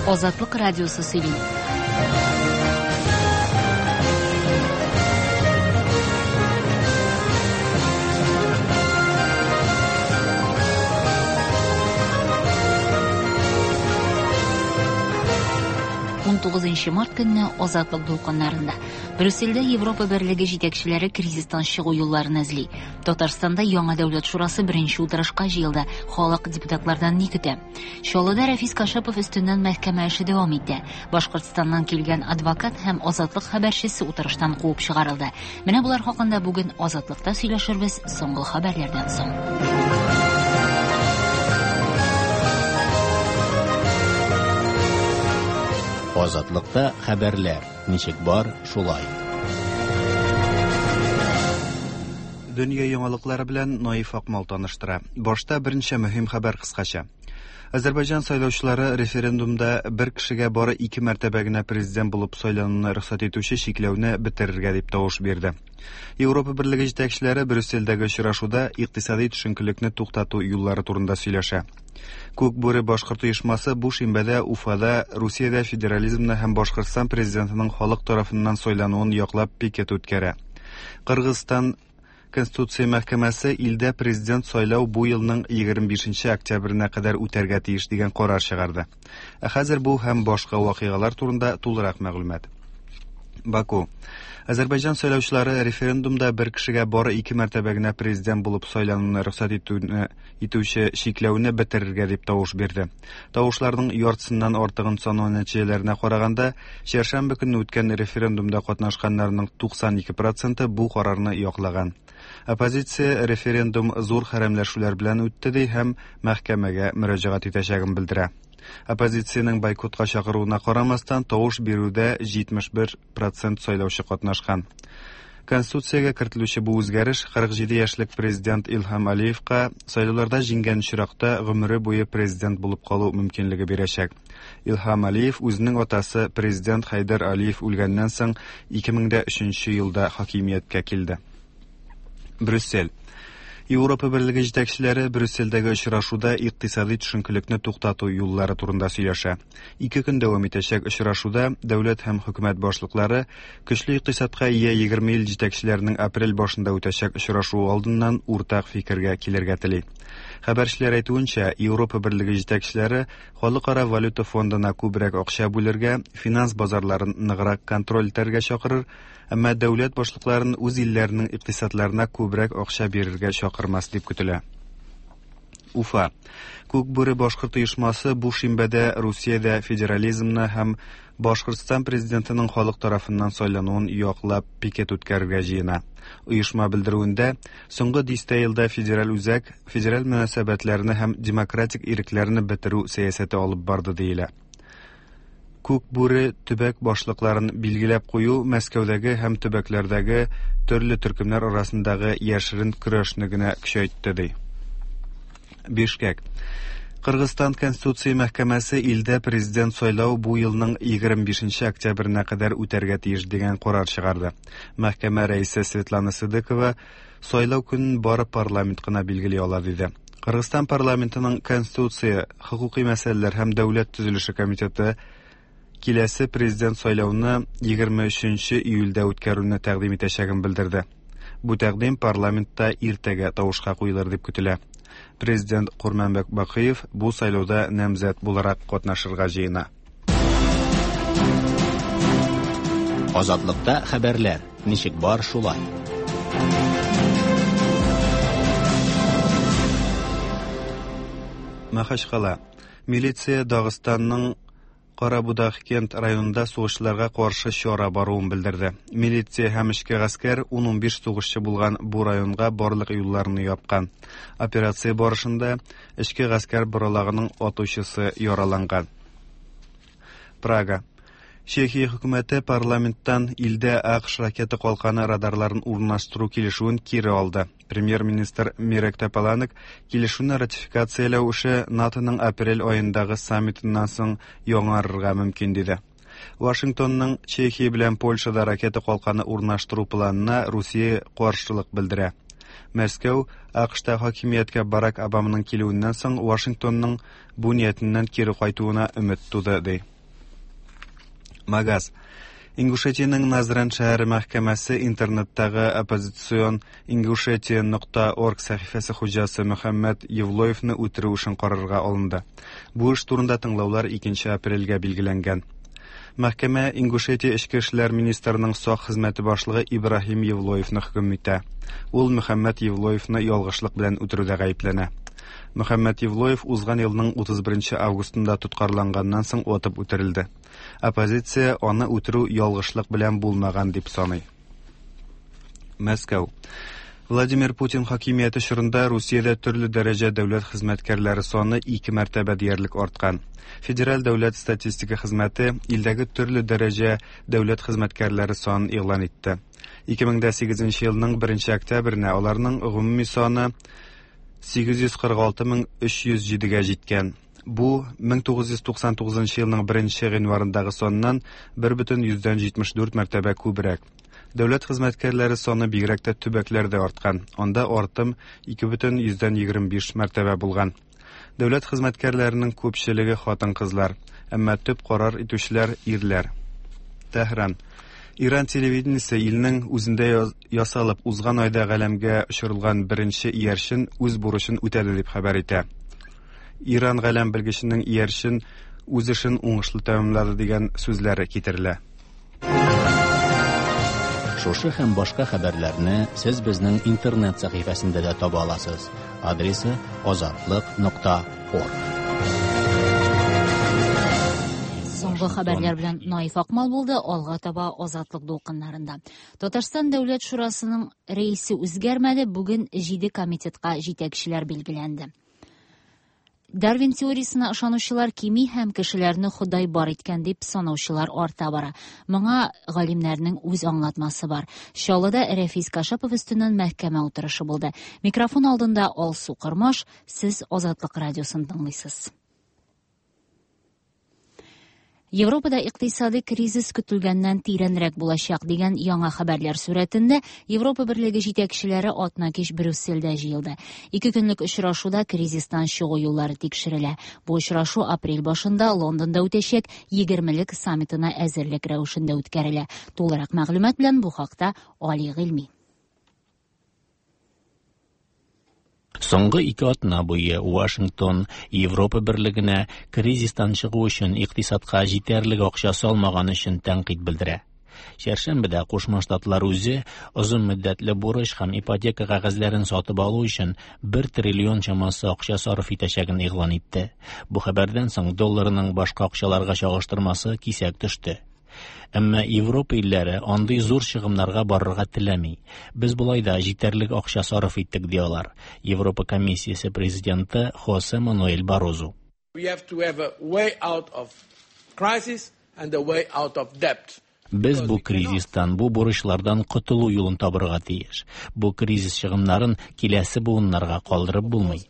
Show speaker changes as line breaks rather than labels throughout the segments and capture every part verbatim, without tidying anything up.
Азатлык радиосы сөйли. он тугызынчы март көнне Азатлык дулкыннарында Брюссельдә Европа берлеге җитәкчеләре кризистан чыгу юлларын эзли. Татарстанда яңа дәүләт шурасы беренче утырышка җыелды. Халык депутатлардан ни көтә? Чаллыда Рафис Кашапов өстеннән мәхкәмә эше дәвам итә. Башкортстаннан килгән адвокат һәм Азатлык хәбәрчесе утырыштан куып чыгарылды. Менә булар хакында бүген Азатлыкта сөйләшербез соңгы хәбәрләрдән соң.
Азатлыкта хәбәрләр. Ничек бар, шулай.
Дөнья яңалыклары белән Наиф Акмал таныштыра. Башта беренче мөһим хәбәр кыскача. Азәрбайҗан сайлаучылары референдумда бер кешегә бары ике мәртәбә генә президент булып сайлануны рөхсәт итүче чикләүне бетерергә дип тавыш бирде. Европа берлеге җитәкчеләре Брюссельдәге очрашуда икътисади төшенкелекне туктату юллары турында сөйләшә. Күк бүре башкорт оешмасы бу шимбәдә Уфада Русиядә федерализмны һәм Башкортстан президентының халык тарафыннан сайлануын яклап пикет үткәрә. Кыргызстан Конституция мәхкәмәсе илдә президент сайлау бу елның егерме бишенче октябренә кадәр үтәргә тиеш дигән карар чыгарды. Ә хәзер бу һәм башка вакыйгалар турында тулырак мәгълүмат. Баку. Азәрбайҗан сайлаучылары референдумда бер кешегә бары ике мәртәбә генә президент булып сайлануны рөхсәт итүне итүче чикләүне бетерергә дип тавыш бирде. Тавышларның яртысыннан артыгын санау нәтиҗәләренә караганда, чәршәмбе көнне үткән референдумда катнашканнарның туксан ике проценты бу карарны яклаган. Оппозиция референдум зур хәрәмләшүләр белән үтте ди һәм мәхкәмәгә мөрәҗәгать итәчәген белдерә. Оппозициянең бойкотка чакыруына карамастан тавыш бирүдә җитмеш бер процент сайлаучы катнашкан. Конституциягә кертелүче бу үзгәреш кырык җиде яшьлек президент Илһам Алиевка сайлауларда җиңгән чиракта гомере буе президент булып калу мөмкинлеге бирәчәк. Илһам Алиев үзенең атасы президент Хайдар Алиев үлгәннән соң ике мең өченче елда хакимияткә килде. Брюссель. Европа берлеге җитәкчеләре Брюссельдәге очрашуда икътисади төшенкелекне туктату юллары турында сөйләшә. Ике көн дәвам итәчәк очрашуда дәүләт һәм хөкүмәт башлыклары көчле икътисадка ия егерме ил җитәкчеләренең апрель башында үтәчәк очрашу алдыннан уртак фикергә килергә тели. Хәбәрчеләр әйтүенчә, Европа берлеге җитәкчеләре Халыкара валюта фондына күбрәк акча бүлергә, финанс базарларын ныграк контроль итәргә чакырыр, әмма дәүләт башлыкларын үз илләренең икътисадларына күбрәк акча бирергә чакырмас дип көтелә. Уфа. Күк бүре башкорт оешмасы бу шимбәдә Русиядә федерализмны һәм Башкортстан президентының халык тарафыннан сайлануын яклап пикет үткәрергә җыена. Оешма белдерүендә, соңгы дистә елда федераль үзәк федераль мөнәсәбәтләрне һәм демократик ирекләрне бетерү сәясәте алып барды диелә. Күк бүре төбәк башлыкларын билгеләп кую Мәскәүдәге һәм төбәкләрдәге төрле төркемнәр арасындагы яшерен көрәшне генә көчәйтте ди. Бишкәк. Кыргызстан Конституция мәхкәмәсе илдә президент сайлау бу елның егерме бишенче октябренә кадәр үтәргә тиеш дигән карар чыгарды. Мәхкәмә рәисе Светлана Сыдыкова сайлау көнен бары парламент кына билгели ала диде. Кыргызстан парламентының Конституция, хокукый мәсьәләләр һәм дәүләт төзелеше комитеты киләсе президент сайлауны егерме өченче июльдә үткәрүне тәкъдим итәчәген белдерде. Бу тәкъдим парламентта иртәгә тавышка куелыр дип көтелә. Президент Курманбек Бакыев бу сайлауда намзәт буларак катнашырга җыена.
Азатлыкта хәбәрләр. Ничек бар, шулай.
Махачкала. Милиция Дагыстанның Карабудак кент районында сугышларга каршы чара баруын белдерде. Милиция һәм эчке гаскәр он биш сугышчы булган бу районга барлык юлларны япкан. Операция барышында эчке гаскәр боралагының атучысы яраланган. Прага. Чехия хөкүмәте парламенттан илдә АКШ ракета калканы радарларын урнаштыру килешүен кире алды. Премьер-министр Мирек Топаланык килешүне ратификацияләү эше НАТОның апрель аендагы саммитыннан соң яңарырга мөмкин диде. Вашингтонның Чехия белән Польшада ракета калканы урнаштыру планына Русия каршылык белдерә. Мәскәү АКШта хакимияткә Барак Обаманың килүеннән соң Вашингтонның бу ниятеннән кире кайтуына өмет туды ди. Магаз. Ингушетиянең Назран шәһәре мәхкәмәсе интернеттагы оппозицион ингушетия нокта орг сәхифәсе хуҗасы Мөхәммәд Евлоевны үтерү өчен карарга алынды. Бу эш турында тыңлаулар икенче апрельгә билгеләнгән. Мәхкәмә Ингушетия эчке эшләр министрының сак хезмәте башлыгы Ибрахим Евлоевны хөкем итә. Ул Мөхәммәд Евлоевны ялгышлык белән үтерүдә гаепләнә. Мөхәммәд Евлоев узган елның утыз беренче августында тоткарланганнан соң атып үтерелде. Оппозиция аны үтерү ялгышлык белән булмаган дип саный. Мәскәү. Владимир Путин хакимияте чорында Русиядә төрле дәрәҗә дәүләт хезмәткәрләре саны ике мәртәбә диярлек арткан. Федераль дәүләт статистика хезмәте илдәге төрле дәрәҗә дәүләт хезмәткәрләре санын игълан итте. ике мең сигезенче елның беренче октябренә аларның гомуми саны сигез йөз кырык алты мең өч йөз җидегә җиткән. Бу мең тугыз йөз туксан тугызынчы елның беренче гыйнварындагы саннан бер бөтен йөздән җитмеш дүрт мәртәбә күбрәк. Дәүләт хезмәткәрләре саны бигрәк тә төбәкләрдә арткан. Анда артым ике бөтен йөздән егерме биш мәртәбә булган. Дәүләт хезмәткәрләренең күпчелеге хатын-кызлар, әмма төп карар итүчеләр ирләр. Тәһран. Иран телевидениесе илнең үзендә ясалып узган айда галәмгә очырылган беренче иярчен үз бурычын үтәде дип хәбәр итә. Иран галәм белгеченең иярчен үз эшен уңышлы тәмамлады дигән сүзләре китерелә.
Шушы һәм башка хәбәрләрне сез безнең интернет сәхифәсендә дә таба аласыз. Адресы азатлык нокта орг.
Соңгы хәбәрләр белән Наиф Акмал булды, алга таба Азатлык дулкыннарында. Татарстан Дәүләт Шурасының рәисе үзгәрмәде, бүген җиде комитетка җитәкчеләр билгеләнде. Дарвин теориясына ышанучылар кими һәм кешеләрне Ходай бар иткән дип санаучылар арта бара. Моңа галимнәрнең үз аңлатмасы бар. Чаллыда Рәфис Кашапов өстеннән мәхкәмә утырышы булды. Микрофон алдында Алсу Кырмаш, сез Азатлык радиосын тыңлыйсыз. Европада икътисади кризис көтелгәннән тирәнрәк булачак дигән яңа хәбәрләр сурәтендә Европа берлеге җитәкчеләре атна-кич Брюсселдә җыелды. Ике көнлек очрашуда кризистан чыгу юллары тикшерелә. Бу очрашу апрель башында Лондонда үтәчәк егермелек саммитына әзерлек рәвешендә үткәрелә. Тулырак мәгълүмат белән бу хакта Али Гыйльми.
Соңгы ике атна буе Вашингтон Европа берлегенә кризистан чыгу өчен икътисадка җитәрлек акча салмаган өчен тәнкыйть белдерә. Чәршәмбедә Кушма Штатлар үзе озын мөддәтле бурыч һәм ипотека кәгазьләрен сатып алу өчен бер триллион чамасы акча сарыф итәчәген игълан итте. Бу хәбәрдән соң долларының башка акчаларга чагыштырмасы кисәк төште. Әмма Европа илләре андый зур чыгымнарга барырга теләми. Без булай да җитәрлек акча сарыф иттек диялар. Европа комиссиясе президенты Хосе Мануэль Барозу. Без бу кризистан, бу бурычлардан котылу юлын табырга тиеш. Бу кризис чыгымнарын киләсе буыннарга калдырып булмый.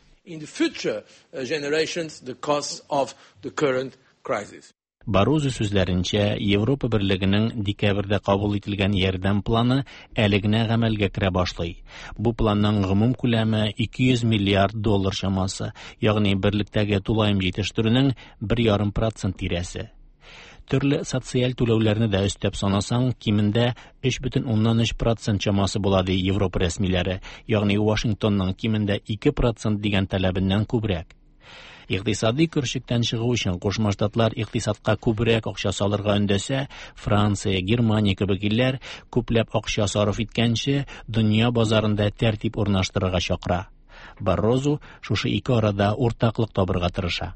Барозу сүзләренчә, Европа берлегенең декабрьдә кабул ителгән ярдәм планы әле генә гамәлгә керә башлый. Бу планның гомум күләме ике йөз миллиард доллар чамасы, ягъни берлектәге тулаем җитештерүнең бер ярым процент тирәсе. Төрле социаль түләүләрне дә өстәп санасаң, кимендә өч бөтен уннан өч процент чамасы була ди Европа рәсмиләре, ягъни Вашингтонның кимендә ике процент дигән таләбеннән күбрәк. Икътисади көрчектән чыгу өчен Кушма Штатлар икътисадка күбрәк акча салырга өндәсә, Франция, Германия кебек илләр күпләп акча сарыф иткәнче дөнья базарында тәртип урнаштырырга чакыра. Баррозу шушы ике арада уртаклык табырга тырыша.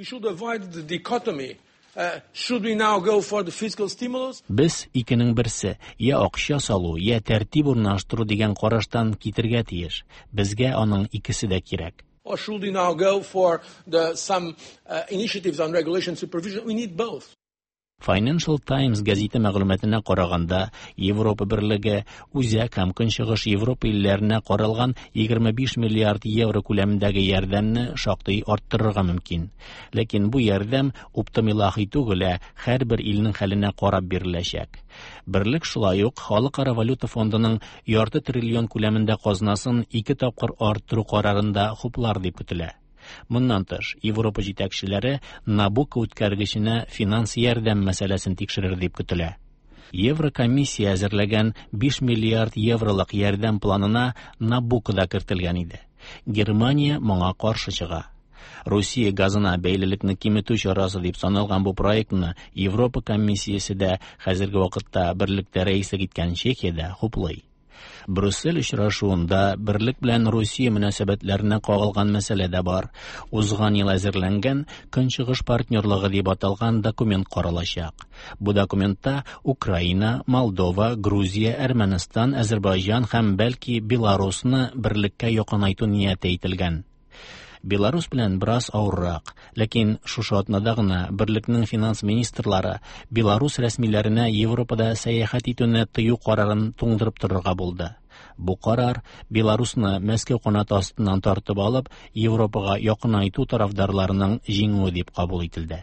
Без икенең берсе, я акча салу, я тәртип урнаштыру дигән караштан китергә тиеш. Безгә аның икесе дә кирәк.
Or should we now go for the, some uh, initiatives on regulation supervision? We need both.
Financial Times гәзите мәгълүматына караганда, Европа берлеге үзәк һәм көнчыгыш Европа илләренә каралган егерме биш миллиард евро күләмендәге ярдәмне шактый арттырырга мөмкин. Ләкин бу ярдәм оптималахи түгел, һәрбер илнең хәленә карап биреләчәк. Берлек шулай ук Халыкара валюта фондының ярты триллион күләмендә казнасын ике тапкыр арттыру карарында хуплар дип көтелә. Моннан тыш, Европа җитәкчеләре Набуко үткәргеченә финанс ярдәм мәсьәләсен тикшерер дип көтелә. Еврокомиссия әзерләгән биш миллиард евролык ярдәм планына Набуко да кертелгән иде. Германия моңа каршы чыга. Россия газына бәйлелекне киметү чарасы дип саналган бу проектны Европа комиссиясе дә хәзерге вакытта берлектә рәислек иткән Чехиядә хуплый. Брюссель очрашуында берлек белән Россия мөнәсәбәтләренә кагылган мәсьәлә дә бар. Узган ел әзерләнгән Көнчыгыш партнерлыгы дип аталган документ каралачак. Бу документта Украина, Молдова, Грузия, Әрмәнстан, Азәрбайҗан һәм бәлки Беларусны берлеккә якынайту нияте ителгән. Беларус белән бераз авыррак, ләкин шушы атнада гына берлекнең финанс министрлары Беларус рәсмиләренә Европада сәяхәт итүне тыю карарын туңдырып торырга булды. Бу карар Беларусны Мәскәү канаты астыннан тартып алып, Европага якынайту тарафдарларының җиңүе дип кабул ителде.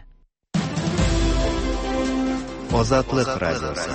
Азатлык радиосы.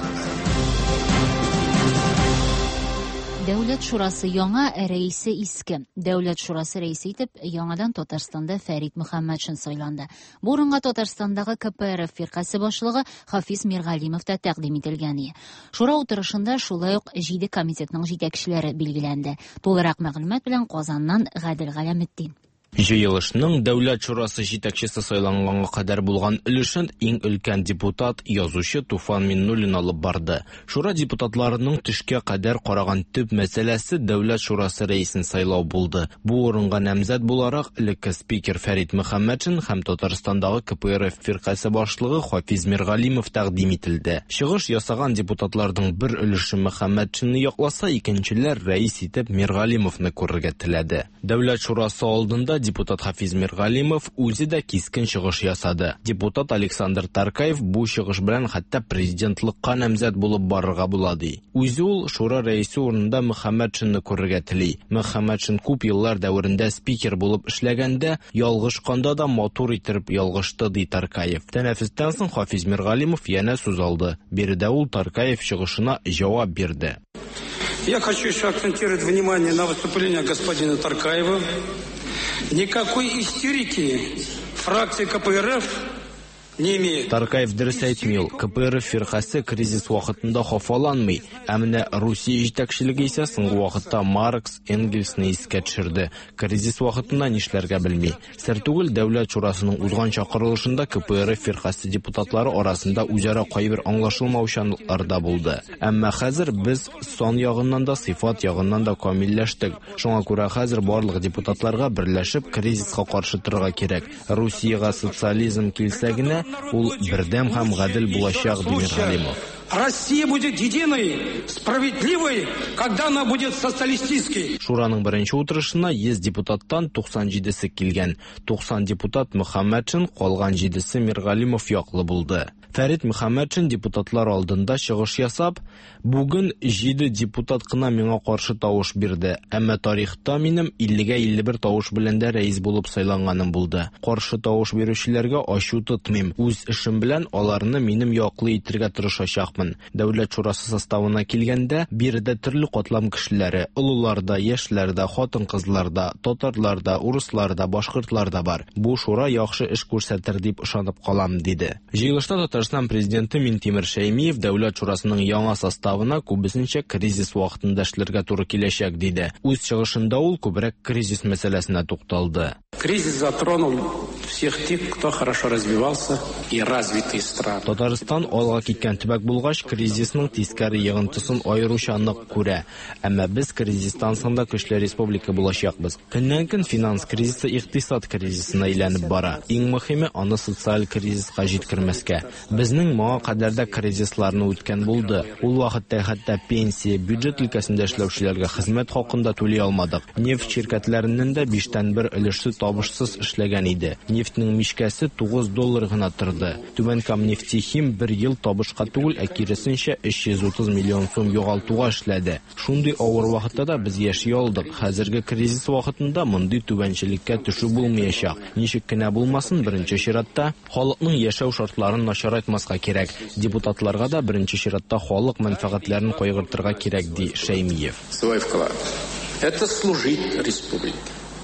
Дәүләт шурасы яңа, рәисе иске. Дәүләт шурасы рәисе итеп яңадан Татарстанда Фәрит Мөхәммәтшин сайланды. Бу урынга Татарстандагы ка пэ эр эф фиркасы башлыгы Хафиз Миргалимов та тәкъдим ителгән. Шура утырышында шулай ук җиде комитетның җитәкчеләре билгеләнде. Тулырак мәгълүмат белән Казаннан Гадел Галәметдин.
Җыелышның дәүләт шурасы җитәкчесе сайланганга кадәр булган өлешен иң өлкән депутат, язучы Туфан Миннуллин алып барды. Шура депутатларының төшкә кадәр караган төп мәсьәләсе дәүләт шурасы рәисен сайлау булды. Бу урынга намзәт буларак элекке спикер Фәрит Мөхәммәтшин һәм Татарстандагы ка пэ эр эф фиркасы башлыгы Хафиз Миргалимов тәкъдим ителде. Чыгыш ясаган депутатларның бер өлеше Мөхәммәтшинне якласа, икенчеләр рәис итеп Миргалимовны күрергә теләде. Дәүләт шурасы алдында депутат Хафиз Миргалимов үзе дә кискен чыгыш ясады. Депутат Александр Таркаев бу чыгыш белән хәтта президентлыкка намзәт булып барырга була ди. Үзе ул шура рәисе урынында Мөхәммәтшинне күрергә тели. Мөхәммәтшин күп еллар дәверендә спикер булып эшләгәндә, ялгышканда да матур итеп ялгышты ди Таркаев. Тәнәфестән соң Хафиз Миргалимов янә сүз алды. Биредә ул Таркаев чыгышына җавап бирде.
Я хочу еще акцентировать внимание на выступление господина Таркаева. Никакой истерики фракции ка пэ эр эф не имеет.
Таркаев дөрес әйтми ул. ка пэ эр эф фиркасы кризис вакытында хафаланмый, ә менә Русия җитәкчелеге исә соңгы вакытта Маркс, Энгельсны искә төшерде. Кризис вакытында нишләргә белми. Сер түгел, дәүләт шурасының узган чакырылышында ка пэ эр эф фиркасы депутатлары арасында үзара кайбер аңлашылмаучанлыклар да булды. Әмма хәзер без сан ягыннан да, сыйфат ягыннан да камилләштек. Шуңа күрә хәзер барлык депутатларга берләшеп кризиска каршы торырга кирәк. Русиягә социализм килсә генә, ул бердәм һәм гадел булачак ди Миргалимов.
Россия будет единой, справедливой, когда она будет социалистической.
Шураның беренче утырышына йөз депутаттан туксан җидесе килгән. туксан депутат Мөхәммәтшин, калган җидесе Миргалимов яклы булды. Фәрит Мөхәммәтшин депутатлар алдында чыгыш ясап, бүген җиде депутат кына миңа каршы тавыш бирде, әмма тарихта минем иллегә илле бер тавыш белән дә рәис булып сайланганым булды. Каршы тавыш бирүчеләргә ачу тотмыйм. Үз эшем белән аларны минем яклы итәргә тырышачакмын. Дәүләт шурасы составына килгәндә, биредә төрле катлам кешеләре, олыларда, яшьләрдә, хатын-кызларда, татарларда, урысларда, башкортларда бар. Бу шура яхшы эш күрсәтер дип ышанып калам, диде. Җыелышта Татарстан президенты Минтимер Шәймиев дәүләт шурасының яңа составына күбесенчә кризис вакытында эшләргә туры киләчәк, диде. Үз чыгышында ул күбрәк кризис мәсьәләсенә тукталды.
Кризис затронул всех тех, кто хорошо развивался и развитые страны.
Татарстан алга киткән төбәк булгач, кризисның тискәре йогынтысын аеруча нык күрә. Әмма без кризистан соң да көчле республика булачакбыз. Көннән-көн финанс кризисы икътисад кризисына әйләнеп бара. Иң мөһиме аны социаль кризиска җиткермәскә. Безнең моңа кадәрдә кризисларны үткән булды. Ул вакытта хәтта пенсия, бюджет өлкәсендә эшләүчеләргә хезмәт хакында түли алмадык. Нефть ширкәтләренең дә биштән бер өлеше табышсыз эшләгән иде. Нефтьнең мишкәсе тугыз доллар гына торды. Түбән нефтехим бер ел табышка түгел, ә киресенчә өч йөз утыз миллион сум югалтуга эшләде. Шундый авыр вакытта да без яши алдык. Хәзерге кризис вакытында мондый түбәнчелеккә төшү булмаячак. Ничек кенә булмасын, беренче чиратта халыкның яшәү шартларын начарайтмаска кирәк. Депутатларга да беренче чиратта халык мәнфәгатьләрен кайгыртырга кирәк, ди Шәймиев.
Свой вклад. Это служить республике.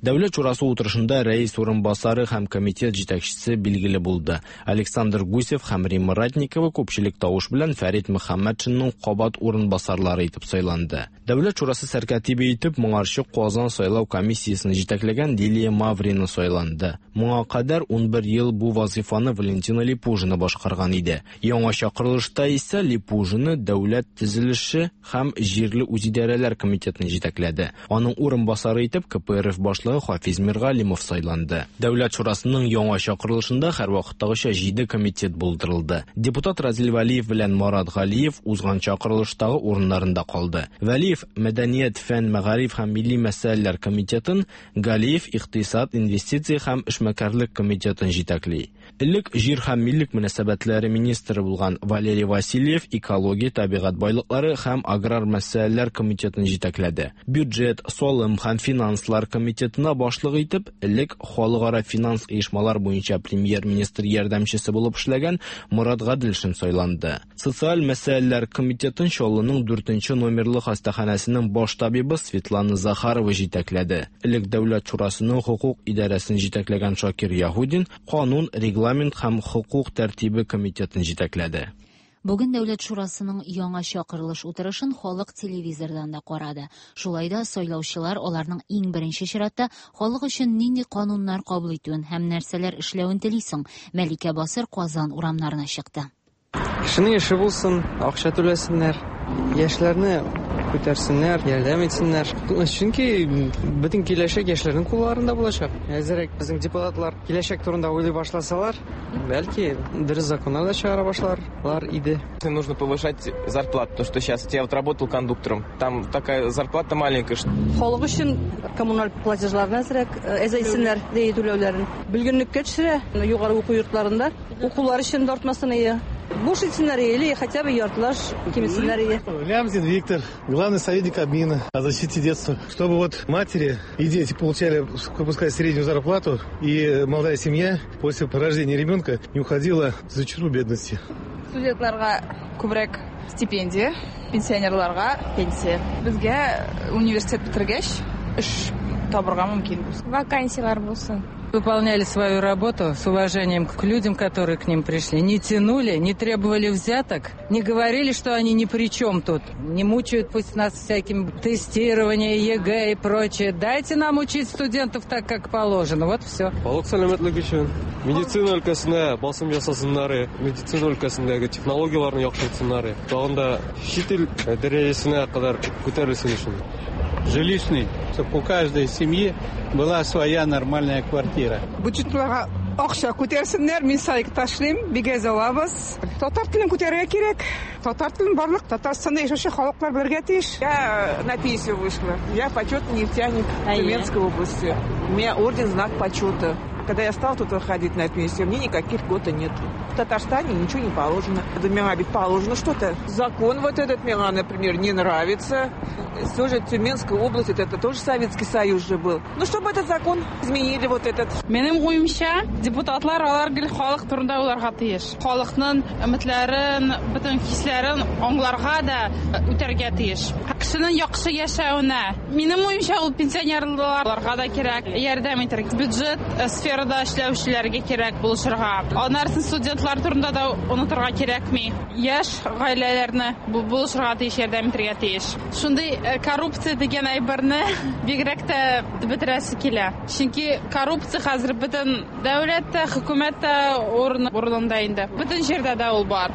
Дәүләт шурасы утырышында рәис урынбасары һәм комитет җитәкчесе билгеле булды. Александр Гусев һәм Римма Ратникова күпчелек тавыш белән Фәрит Мөхәммәтшинның кабат урынбасарлары итеп сайланды. Дәүләт шурасы сәркәтибе итеп моңарчы Казан сайлау комиссиясын җитәкләгән Лилия Маврина сайланды. Моңа кадәр ун бер ел бу вазифаны Валентина Липужина башкарган иде. Яңа чакырылышта исә Липужина дәүләт төзелеше һәм җирле үзидарәләр комитетын җитәкләде. Аның урынбасары итеп КПРФ башлыгы Хафиз Миргалимов сайланды. Дәүләт шурасының яңа чакырылышында һәрвакыттагыча җиде комитет булдырылды. Депутат Разил Вәлиев белән Марат Галиев узган чакырылыштагы урыннарында калды. Вәлиев мәдәният, фән, мәгариф һәм милли мәсьәләләр комитетын, Галиев икътисад, инвестиция һәм эшмәкәрлек комитетын җитәкли. Элек җир һәм миллек мөнәсәбәтләре министры булган Валерий Васильев экология, табигать байлыклары һәм аграр мәсьәләләр комитетын җитәкләде. Бюджет, салым һәм финанслар комитетына башлык итеп, элек халыкара финанс оешмалар буенча премьер-министр ярдәмчесе булып эшләгән Мурат Гаделшин сайланды. Социаль мәсьәләләр комитетын Чаллының дүртенче номерлы хастаханәсенең баш табибы Светлана Захарова җитәкләде. Элек дәүләт шурасының хукук идарәсен җитәкләгән Шакир Яһудин канун, регламент һәм хукук тәртибе комитетын җитәкләде.
Бүген дәүләт шурасының яңа чакырылыш утырышын халык телевизордан да карады. Шулай да сайлаучылар аларның иң беренче чиратта халык өчен нинди кануннар кабул итүен һәм нәрсәләр эшләвен телисең. Мәликә Басыр Казан урамнарына чыкты.
Кешенең эше булсын, акча түләсеннәр, яшьләрне күтәрсеннәр, ярдәм итсеннәр. Чөнки бөтен киләчәк яшьләрнең кулларында булачак. Әзерәк безнең депутатлар киләчәк турында уйлый башласалар, бәлки дөрес законнар да чыгара башларлар иде.
Нужно повышать зарплату, то что сейчас я вот работал кондуктором, там такая зарплата маленькая.
Халык өчен коммуналь платежларны әзерәк әзәйсеннәр дия түләүләрен. Белгенлеккә төшерә, югары уку йортларында укулар өчен дартмасын ие. Буш итсеннәр или хотя бы яртлаш кимитсеннәр ие.
Лямзин Виктор, главный советник Обмина о защите детства. Чтобы вот матери и дети получали, пускай, среднюю зарплату, и молодая семья после рождения ребенка не уходила за черу бедности.
Студентларга күбрәк стипендия, пенсионерларга пенсия. Безгә университет битергәч эш табырга мөмкин булсын.
Вакансиялар булсын.
Выполняли свою работу с уважением к людям, которые к ним пришли. Не тянули, не требовали взяток, не говорили, что они ни при чем тут. Не мучают пусть нас всяким тестированием, ЕГЭ и прочее. Дайте нам учить студентов так, как положено. Вот все.
Халык сәламәтлеге өчен медицина өлкәсендә басым ясасыннары, медицина өлкәсендәге технологияларны яхшыртсыннары. Тагында чит ил дәрәҗәсенә кадәр күтәрелсен өчен.
Жилищный, чтобы у каждой семьи была своя нормальная квартира.
Бюджетларга акча күтәрсеннәр, мин сайк ташлыйм, бигәз алабыз. Татар телен күтәрергә кирәк. Татар телен барлык Татарстанда яшәүче халыклар белергә тиеш.
Я на пенсию вышла. Я почетный нефтяник Тюменской области. У меня орден знак почета. Когда я стала тут выходить на пенсию, мне никаких льгот нет. В Татарстане ничего не положено. Да мне ведь положено что-то. Закон вот этот мне, например, не нравится. Тоже Тюменская область, это тоже Советский Союз же был. Ну, чтобы этот закон изменили вот этот.
Менің ойымша, депутатлар алар гел халык турында уйларга тиеш. Халыкның өметләрен, бөтен хисләрен аңларга да үтәргә тиеш. Кешенең яхшы яшәвенә. Минем ойымша, ул пенсионерларга да кирәк, ярдәм итәргә. Бюджет сферада эшләүчеләргә кирәк булышырга. Аннары студентлар турында да онытырга кирәкми. Яшь гаиләләрне булышырга тиеш, ярдәм итәргә тиеш. Шундый коррупция дигән әйберне бигрәк тә бетерәсе килә. Чөнки коррупция хәзер бөтен дәүләттә, хөкүмәттә урынында инде. Бөтен җирдә дә ул бар.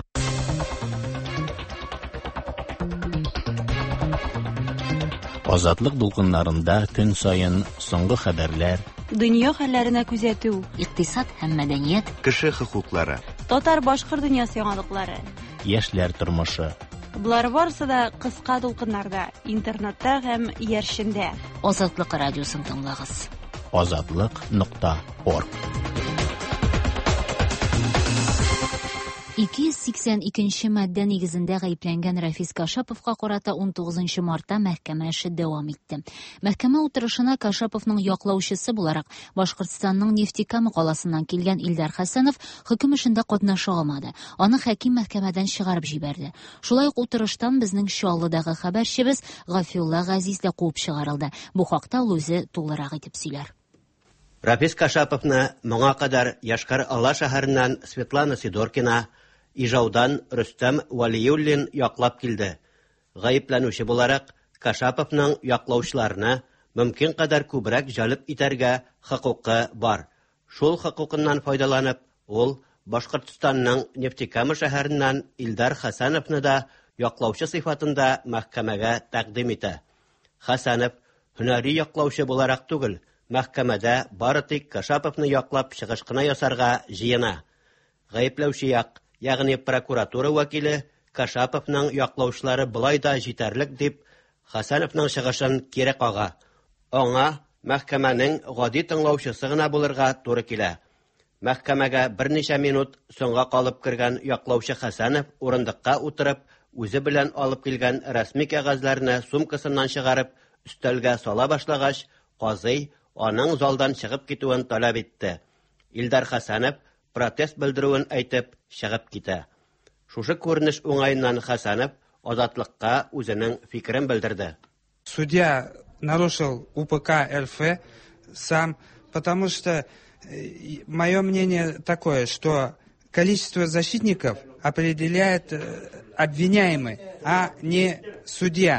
Азатлык дулкыннарында көн сайын соңгы хәбәрләр,
дөнья хәлләренә күзәтү,
икътисад һәм мәдәният,
кеше хокуклары,
татар-башкорт дөньясы яңалыклары,
яшьләр тормышы.
Булар барысы да кыска дулкыннарда, интернетта һәм яршендә.
Азатлык радиосын тыңлагыз.
азатлык нокта орг
ике йөз сиксән икенче маддә нигезендә гаепләнгән Рафис Кашаповка карата он тугызынчы мартта мәхкәмә эше дәвам итте. Мәхкәмә утырышына Кашаповның яклаучысы буларак Башкортстанның Нефтекама каласыннан килгән Илдар Хәсәнов хөкем эшендә катнаша алмады. Аны хәким мәхкәмәдән чыгарып җибәрде. Шулай ук утырыштан безнең Чаллыдагы хәбәрчебез Гафилла Газиз дә куып чыгарылды. Бу хакта ул үзе тулырак итеп сөйләр.
Рафис Кашаповны моңа кадәр Яшкар-Ала шәһәреннән Светлана Сидоркина, Ижаудан Рөстәм Валиуллин яклап килде. Гаепләнүче буларак Кашаповның яклаучыларына мөмкин кадәр күбрәк җәлеп итәргә хокукы бар. Шул хокукыннан файдаланып, ул Башкортстанның Нефтекама шәһәреннән Илдар Хәсәновны да яклаучы сыйфатында мәхкәмәгә тәкъдим итә. Хәсәнов һөнәри яклаучы буларак түгел, мәхкәмәдә бары тик Кашаповны яклап чыгыш кына ясарга җыена. Гаепләүче як, ягъни прокуратура вәкиле Кашаповның яклаучылары былай да җитәрлек дип Хәсәновның чыгышын кире кага. Аңа мәхкәмәнең гади тыңлаучысы гына булырга туры килә. Мәхкәмәгә берничә минут соңга калып кергән яклаучы Хәсәнов урындыкка утырып, үзе белән алып килгән рәсми кәгазьләрне сумкасыннан чыгарып, өстәлгә сала башлагач, казый аның залдан чыгып китүен таләп итте. Илдар Хәсәнов протест белдерүен әйтеп чыгып китә. Шушы күренеш уңайыннан Хәсәнов азатлыкка үзенең фикерен белдерде.
Судья нарушил УПК РФ сам, потому что мое мнение такое, что количество защитников определяет обвиняемый, а не судья.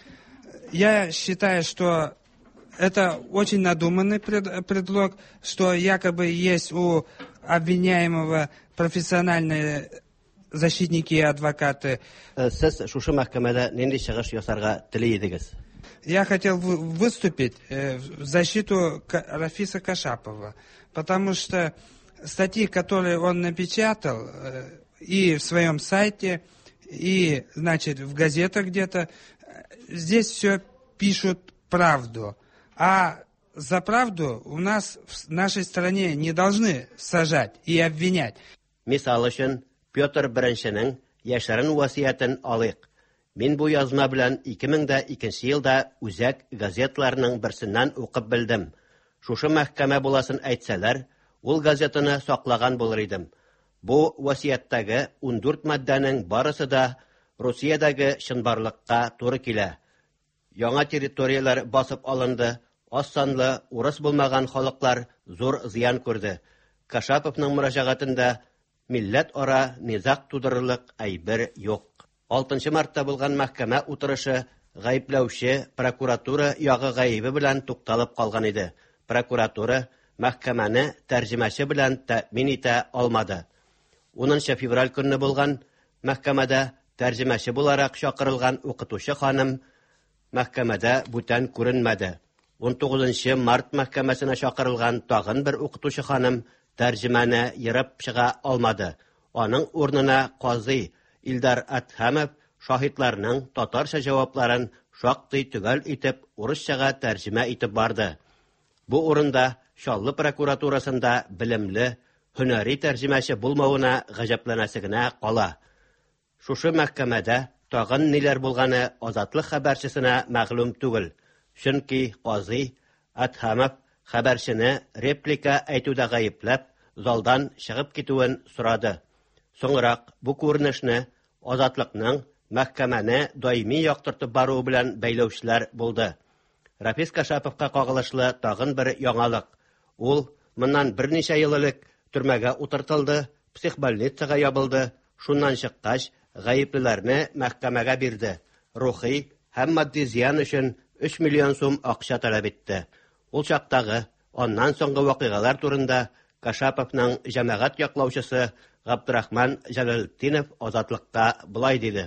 Я считаю, что это очень надуманный предлог, что якобы есть у обвиняемого профессиональные защитники и адвокаты.
Сез шушы мәхкәмәдә нинди чыгыш ясарга тели идегез?
Я хотел выступить в защиту Рафиса Кашапова, потому что статьи, которые он напечатал и в своем сайте, и, значит, в газетах где-то, здесь все пишут правду. А за правду у нас в нашей стране не должны сажать и обвинять.
Мисал өчен, Петр Беренченең яшәрен васыятын алыйк. Мин бу язма белән ике мең икенче елда Үзәк газетларының берсеннән укып белдем. Шушы мәхкәмә буласын әйтсәләр, ул газетаны саклаган булыр идем. Бу васыяттагы он дүрт маддәнең барысы да Русиядәге чынбарлыкка туры килә. Яңа территориялар басып алынды, аз санлы урыс булмаган халыклар зур зыян күрде. Кашаповның мөрәҗәгатендә милләт ара низак тудырырлык әйбер юк. алтынчы мартта булган мәхкәмә утырышы гаепләүче прокуратура ягы гаебе белән тукталып калган иде. Прокуратура мәхкәмәне тәрҗемәче белән тәэмин итә алмады. унынчы февраль көнне булган мәхкәмәдә тәрҗемәче буларак чакырылган укытучы ханым мәхкәмәдә бүтән күренмәде. он тугызынчы март мәхкәмәсенә чакырылган тагын бер укытучы ханым тәрҗемәне йырып чыга алмады. Аның урынына казый Илдар Атхамов шаһидларның татарча җавапларын шактый төгәл итеп урысчага тәрҗемә итеп барды. Бу урында Чаллы прокуратурасында белемле, һөнәри тәрҗемәче булмавына гаҗәпләнәсе генә кала. Шушы мәхкәмәдә тагын ниләр булганы Азатлык хәбәрчесенә мәгълүм түгел. Чөнки казый Атхамов хәбәрчене реплика әйтүдә гаепләп, залдан чыгып китүен сорады. Соңрак бу күренешне Азатлыкның мәхкәмәне даими яктыртып баруы белән бәйләүчеләр булды. Рафис Кашаповка кагылышлы тагын бер яңалык. Ул моннан берничә ел элек төрмәгә утыртылды, психбольницага ябылды. Шуннан чыккач, гаеплеләрне мәхкәмәгә бирде. Рухи һәм матди зыян өчен өч миллион сум акча таләп итте. Ул чактагы аннан соңгы вакыйгалар турында Кашаповның җәмәгать яклаучысы Габдрахман Җәләлетдинов Азатлыкка булай диде.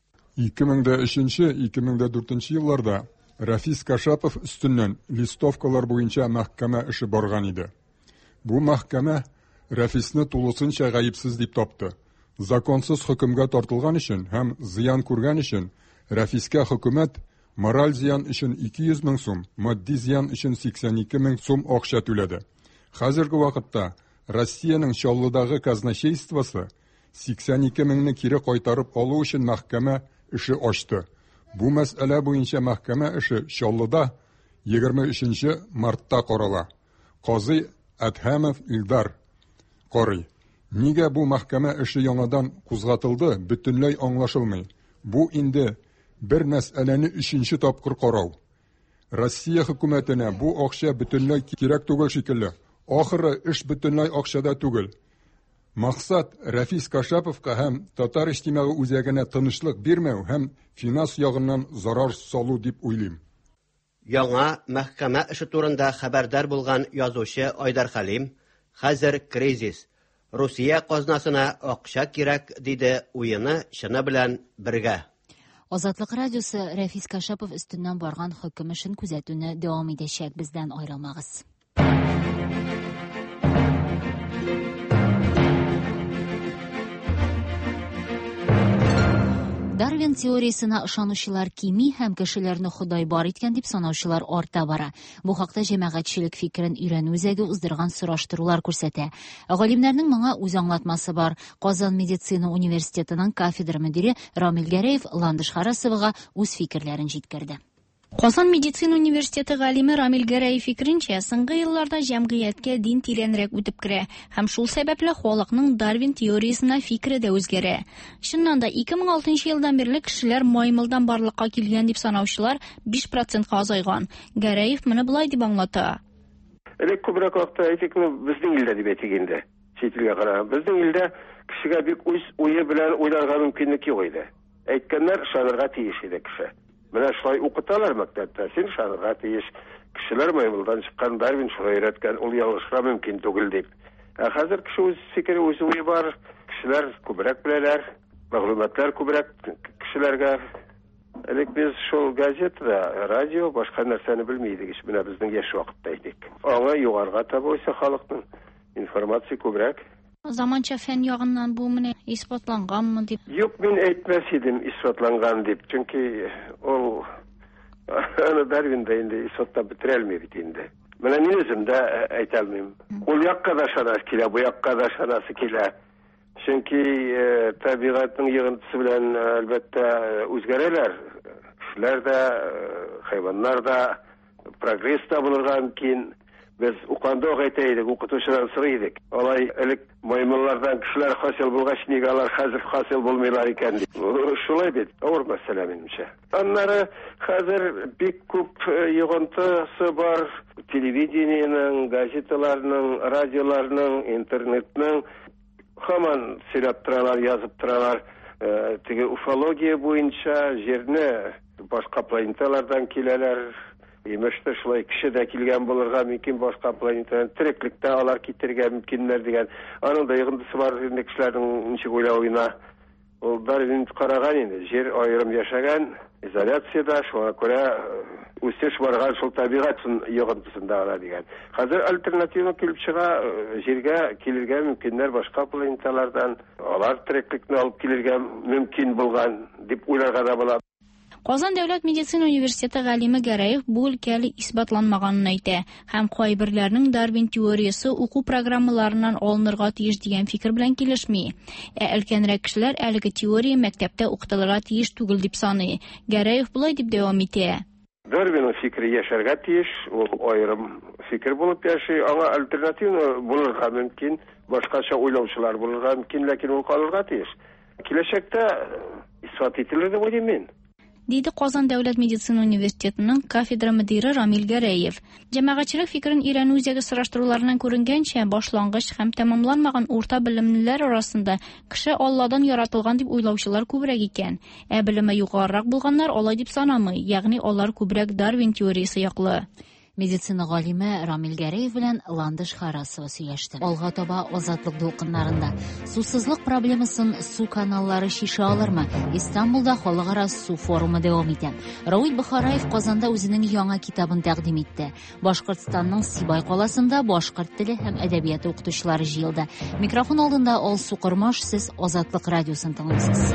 ике мең өченче - ике мең дүртенче елларда Рафис Кашапов өстеннән листовкалар буенча мәхкәмә эше барган иде. Бу мәхкәмә Рафисны тулысынча гаепсез дип тапты. Законсыз хөкемгә тартылган өчен һәм зыян күргән өчен Рафиска хөкүмәт мораль зыян өчен ике йөз мең сум, матди зыян өчен сиксән ике мең сум акча түләде. Хәзерге вакытта Россиянең Чаллыдагы казначействосы сиксән ике меңне кире кайтарып алу өчен мәхкәмә эше ачты. Бу мәсьәлә буенча мәхкәмә эше Чаллыда егерме өченче мартта карала. Казый Әдһәмов Илдар карый. Нигә бу мәхкәмә эше яңадан кузгатылды, бөтенләй аңлашылмый. Бу инде бер мәсьәләне өченче тапкыр карау. Россия хөкүмәтенә бу акча бөтенләй кирәк түгел шикелле. Ахыры эш бөтенләй акчада түгел. Максат Рафис Кашаповка һәм татар иҗтимагый үзәгенә тынычлык бирмәү һәм финанс ягыннан зарар салу дип уйлыйм.
Яңа мәхкәмә эше турында хәбәрдар булган язучы Айдар Хәлим, хәзер кризис. Русия казнасына акча кирәк диде, уены чыны белән бергә.
Азатлык радиосы Рафис Кашапов өстеннән барган хөкем эшен күзәтүне дәвам итәчәк, бездән аерылмагыз. Дарвин теориясына ышанучылар кими һәм кешеләрне Ходай бар иткән дип санаучылар арта бара. Бу хакта җәмәгатьчелек фикерен өйрәнү үзәге уздырган сораштырулар күрсәтә. Галимнәрнең моңа үз аңлатмасы бар. Казан медицина университетының кафедра мөдире Рамил Гәрәев Ландыш Харасовага үз фикерләрен җиткерде.
Казан медицина университеты галиме Рамил Гәрәев фикеренчә, соңгы елларда җәмгыятькә дин тирәнрәк үтеп керә һәм шул сәбәпле халыкның Дарвин теориясына фикере дә үзгәрә. Чыннан да ике мең алтынчы елдан бирле кешеләр маймылдан барлыкка килгән дип санаучылар биш процентка азайган. Гәрәев моны булай дип аңлата.
Элек күбрәк вакытта әйтикме, безнең илдә дип әйтик инде. Чит-илгә караганда безнең илдә кешегә бик үз уе белән уйларга мөмкинлек юк иде. Әйткәннәр ышанырга тиеш иде кеше. Менә шулай укыталар мәктәптә, син ышанырга тиеш. Кешеләр маймылдан чыккан, Дарвин шулай өйрәткән, ул ялгышырга мөмкин түгел дип. Ә хәзер кеше үз фикере, үз уе бар, кешеләр күбрәк беләләр, мәгълүматлар күбрәк кешеләргә. Элек без шул газетада, радио, башка нәрсәне белмидек, менә безнең яшь вакытта идек. Аңа югарыга таба исә халыкның информация күбрәк.
Заманча фән ягыннан бу менә исбатланганмы дип?
Юк, мин әйтмәс идем исбатланган дип, чөнки ул аны Дарвинда инде исбатлап бетерә алмый бит инде. Менә мин үзем дә әйтә алмыйм. Ул якка да шанасы килә, бу якка да шанасы килә. Чөнки табигатьнең йогынтысы белән әлбәттә үзгәрәләр. Кешеләр дә, хайваннар да, прогресс та булырга мөмкин. Без уканда әйтә идек, укытучыдан сорый идек. Алай элек маймыллардан кешеләр хасил булгач, нигә алар хәзер хасил булмыйлар икән дип. Шулай бит, авыр мәсьәлә минемчә. Аннары хәзер бик күп йогынтысы бар телевидениенең, газеталарның, радиоларның, интернетның һаман сөйләп торалар, язып торалар. Теге уфология буенча җирне башка планеталардан киләләр. Имештә шулай кеше дә килгән булырга мөмкин, башка планетадан тереклектә алар китергә мөмкиннәр дигән. Аның да йогынтысы бар инде кешеләрнең ничек уйлавына. Ул Дарвин караган инде, җир аерым яшәгән, изоляциядә, шуңа күрә үсеш барган шул табигатьнең йогынтысында ала дигән. Хәзер альтернатива килеп чыга, җиргә килергә мөмкиннәр башка планеталардан, алар тереклекне алып килергә мөмкин булган дип уйларга да була.
Казан дәүләт медицина университеты галиме Гәрәев бу өлкәле исбатланмаганын әйтә һәм кайберләрнең Дарвин теориясе уку программаларыннан алынырга тиеш дигән фикер белән килешми. Ә өлкәнрәк кешеләр әлеге теория мәктәптә укытылырга тиеш түгел дип саный. Гәрәев булай дип дәвам итә.
Дарвинның фикере яшәргә тиеш, ул аерым фикер булып яши, аңа альтернатива булырга мөмкин, башкача уйлаучылар булырга мөмкин, ләкин ул калырга тиеш. Киләчәктә исбат ителер дип уйлыйм мин.
Диде Казан дәүләт медицина университетының кафедра мөдире Рамил Гәрәев. Җәмәгатьчелек фикерен өйрәнү үзәге сораштыруларынан күренгәнчә, башлангыч һәм тәмамланмаган урта белемлеләр арасында кеше Алладан яратылган дип уйлаучылар күбрәк икән. Ә белеме югарырак булганнар алай дип санамый, ягъни алар күбрәк Дарвин теориясе яклы.
Медицина галиме Рамил Гәрәев белән Ландыш Харасова сөйләште. Алга таба азатлык дулкыннарында сусызлык проблемасын су каналлары шиша алырмы? Истанбулда халыкара су форумы дәвам итә. Рауил Бухараев Казанда үзенең яңа китабын тәкъдим итте. Башкортстанның Сибай каласында башкорт теле һәм әдәбияты укытучылары җыелды. Микрофон алдында Алсу Кормаш, сез Азатлык радиосын тыңлыйсыз.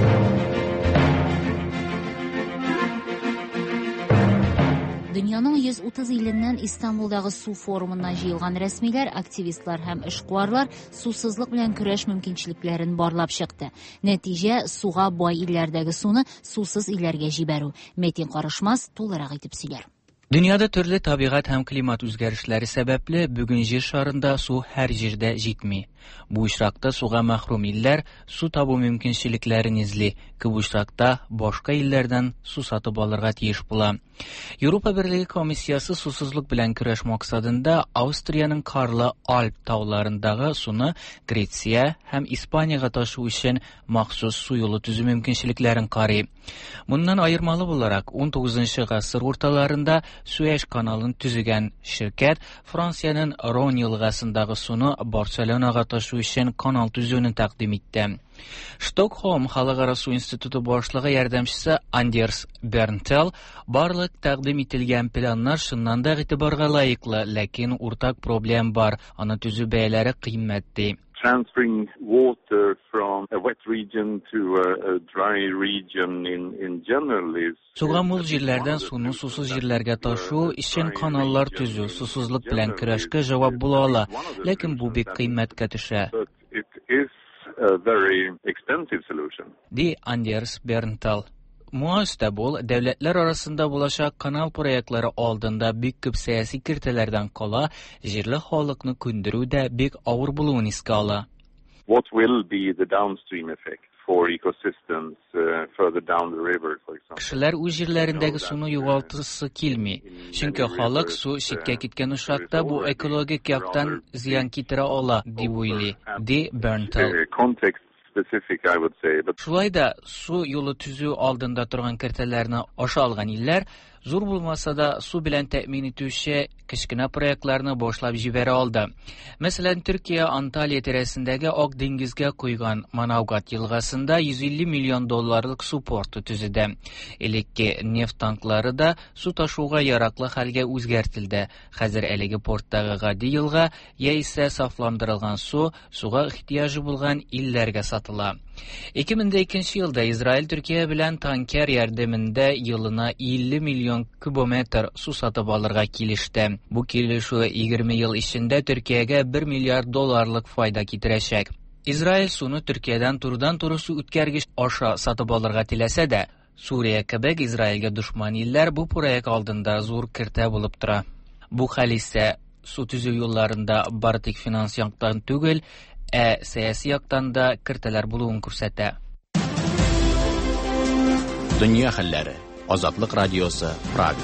Дөньяның йөз утыз иленнән Истанбулдагы су форумына җыелган рәсмиләр, активистлар һәм эшкуарлар сусызлык белән көрәш мөмкинчелекләрен барлап чыкты. Нәтиҗә суга бай илләрдәге суны сусыз илләргә җибәрү. Метин Карышмас тулырак итеп сөйләр.
Дөньяда төрле табигать һәм климат үзгәрешләре сәбәпле бүген җир шарында су һәр җирдә җитми. Бу очракта суга мәхрүм илләр су табу мөмкинчелекләрен изли. Күп очракта башка илләрдән су сатып алырга тиеш була. Европа Берлеге комиссиясы сусызлык белән көрәш максатында Австрияның Карлы Альп тауларындагы суны Греция һәм Испанияга ташу өчен махсус су юлы төзү мөмкинчелекләрен карый. Моннан аермалы буларак он тугызынчы гасыр урталарында Суэш каналын төзегән ширкәт Франциянең Рон елгасындагы суны Барселонага ташу өчен канал төзүне тәкъдим итте. Штокхолм Халыкара су институты башлыгы ярдәмчесе Андерс Бернтел барлык тәкъдим ителгән планнар шуннан да игътибарга лаеклы, ләкин уртак проблем бар. Аны төзү бәяләре кыйммәтле.
Transferring water from a wet region to a, a dry region in, in general is...
Суга мул җирләрдән суны сусыз җирләргә ташу өчен каналлар төзү сусызлык белән көрәшкә җавап була ала, ләкин бу бик кыйммәткә төшә. Ди Андерс Бернтал. Муаста бул дәүләтләр арасында булачак канал проектлары алдында бик күп сәяси киртәләрдән кала, җирле халыкны күндерү дә бик авыр булуын искә ала.
What will be the downstream effect for ecosystems uh, further down the river, for example?
Кешеләр үз җирләрендәге суны югалтысы килми. Чөнки халык су читкә киткән очракта бу экологик яктан зыян китерә ала, дип уйлый, ди Бернтал.
Specific, I would say, but...
Шулай да су юлы төзү алдында торган кертәләрне аша алган илләр зур булмаса да су белән тәэмин итүче кечкенә проектларны башлап җибәрә алды. Мәсәлән, Төркия Анталия тирәсендәге Ак диңгезгә куйган Манавгат елгасында йөз илле миллион долларлык су порты төзеде. Элекке нефть танклары да су ташуга яраклы хәлгә үзгәртелде. Хәзер әлеге порттагы гади елга яисә сафландырылган су суга ихтыяҗы булган илләргә сатыла. ике мең икенче елда Израиль Төркия белән танкер ярдәмендә елына илле миллион кубометр су сатып алырга килеште. Бу килешү егерме ел ичендә Төркиягә бер миллиард долларлык файда китерәчәк. Израиль суны Төркиядән турыдан-туры су үткәргеч аша сатып алырга теләсә дә, Сурия кебек Израильгә душман илләр бу проект алдында зур кертә булып тора. Бу хәл исә су төзү юлларында бары тик финанс яктан түгел, ә сәяси яктан да кертәләр булуын күрсәтә.
Дөнья хәлләре. Азатлык радиосы, Прага.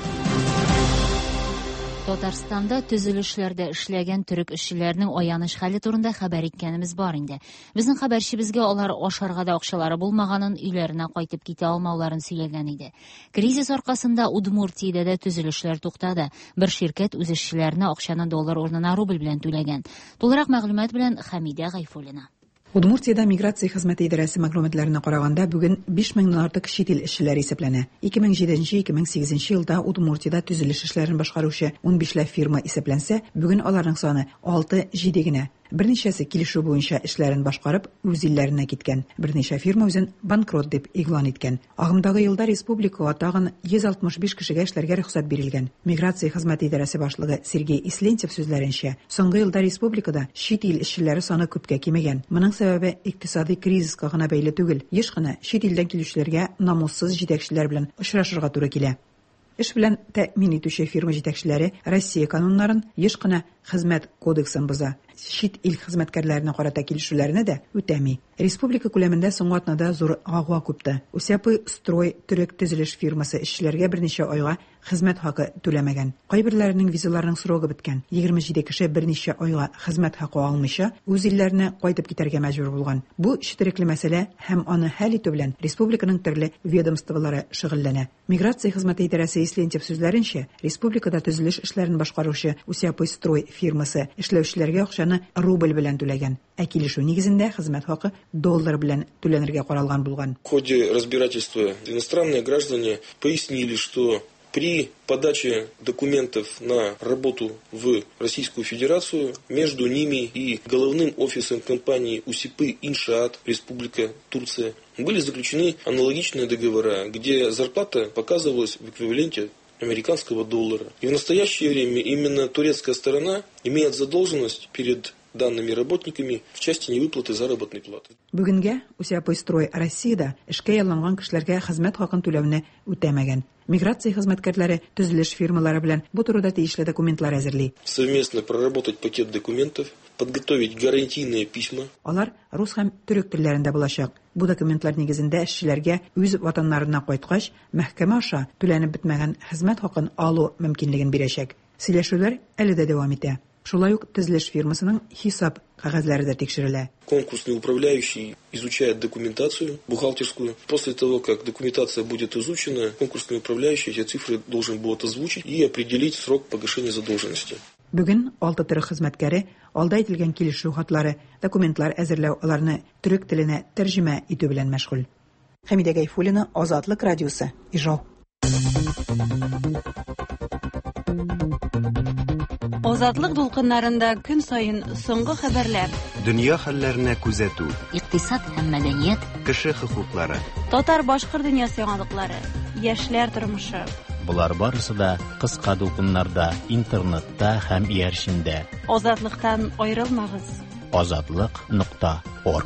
Татарстанда төзелешләрдә эшләгән төрек эшчеләрнең аяныш хәле турында хәбәр иткәнебез бар инде. Безнең хәбәрчебезгә алар ашарга да акчалары булмаганын, өйләренә кайтып китә алмауларын сөйләгән иде. Кризис аркасында Удмуртиядә дә төзелешләр туктады. Бер ширкәт үз эшчеләренә акчаны доллар урынына рубль белән түләгән. Тулырак мәгълүмат белән Хәмидә Гайфуллина.
Удмуртиядә миграция хезмәте идарәсе мәгълүматларына караганда, бүген биш меңнән артык чит ил эшчеләре исәпләнә. ике мең җиденче - ике мең сигезенче елда Удмуртиядә төзелеш эшләрен башкаручы ун бишләп фирма исәпләнсә, бүген аларның саны алты җиде генә. Берничәсе килешү буенча эшләрен башкарып, үз илләренә киткән. Берничә фирма үзен банкрот дип игълан иткән. Агымдагы елда республикага тагын йөз алтмыш биш кешегә эшләргә рөхсәт бирелгән. Миграция хезмәте идарәсе башлыгы Сергей Ислентьев сүзләренчә, соңгы елда республикада чит ил эшчеләре саны күпкә кимәгән. Моның сәбәбе икътисади кризиска гына бәйле түгел. Еш кына чит илдән килүчеләргә намуссыз җитәкчеләр белән очрашырга туры килә. Эш белән тәэмин итүче фирма җитәкчеләре Россия кануннарын, еш кына хезмәт кодексын боза. Чит ил хезмәткәрләренә карата килешүләрне дә үтәми. Республика күләмендә соңгы атнада зур агуа күпте. Усяпы строй төрек төзелеш фирмасы эшчеләргә берничә айга хезмәт хакы түләмәгән. Кайберләренең визаларының срогы беткән. егерме җиде кеше берничә айга хезмәт хакы алмыйча үз илләренә кайтып китәргә мәҗбүр булган. Бу четерекле мәсьәлә һәм аны хәл итү белән республиканың төрле ведомстволары шөгыльләнә. Миграция хезмәте идарәсе Ислентьев сүзләренчә, республикада төзелеш эшләрен башкаручы Усяпы строй фирмасы эшләүчеләргә акчаны рубль белән түләгән. Ә килешү нигезендә хезмәт хакы доллар белән түләнергә каралган булган.
В ходе разбирательства иностранные граждане пояснили, что при подаче документов на работу в Российскую Федерацию между ними и головным офисом компании Усипы Иншаат, Республика Турция, были заключены аналогичные договора, где зарплата показывалась в эквиваленте американского доллара. И в настоящее время именно турецкая сторона имеет задолженность перед данными работниками в части невыплаты заработной платы.
Бүгенгә Усяпойстрой Россиядә эшкә ялланган кешеләргә хезмәт хакын түләүне үтәмәгән. Миграция хезмәткәрләре төзелеш фирмалары белән бу турыда тиешле документлар әзерли.
Совместно проработать пакет документов, подготовить гарантийные письма.
Алар рус һәм төрек телләрендә булачак. Бу документлар нигезендә эшчеләргә үз ватаннарына кайткач, мәхкәмә аша түләнеп бетмәгән хезмәт хакын алу мөмкинлеген бирәчәк. Сөйләшүләр әле дә дәвам итә. Шулай ук төзелеш фирмасының хисап кәгазьләре дә тикшерелә.
Конкурсный управляющий изучает документацию бухгалтерскую. После того, как документация будет изучена, конкурсный управляющий эти цифры должен будет озвучить и определить срок погашения задолженности.
Бүген алты төрек хезмәткәре алда ителгән килешү хатлары, документлар әзерләү, аларны төрек теленә тәрҗемә итү белән мәшгуль. Хәмидә Гайфуллина, Азатлык радиосы, Ижау.
Азатлык дулкыннарында көн сайын соңгы хәбәрләр.
Дөнья хәлләренә күзәтү.
Икътисад һәм мәдәният.
Кеше хокуклары.
Татар-башкорт дөньясы яңалыклары. Яшьләр тормышы.
Булар барысы да кыска дулкыннарда, интернетта һәм иярчендә.
Азатлыктан аерылмагыз.
азатлык нокта орг.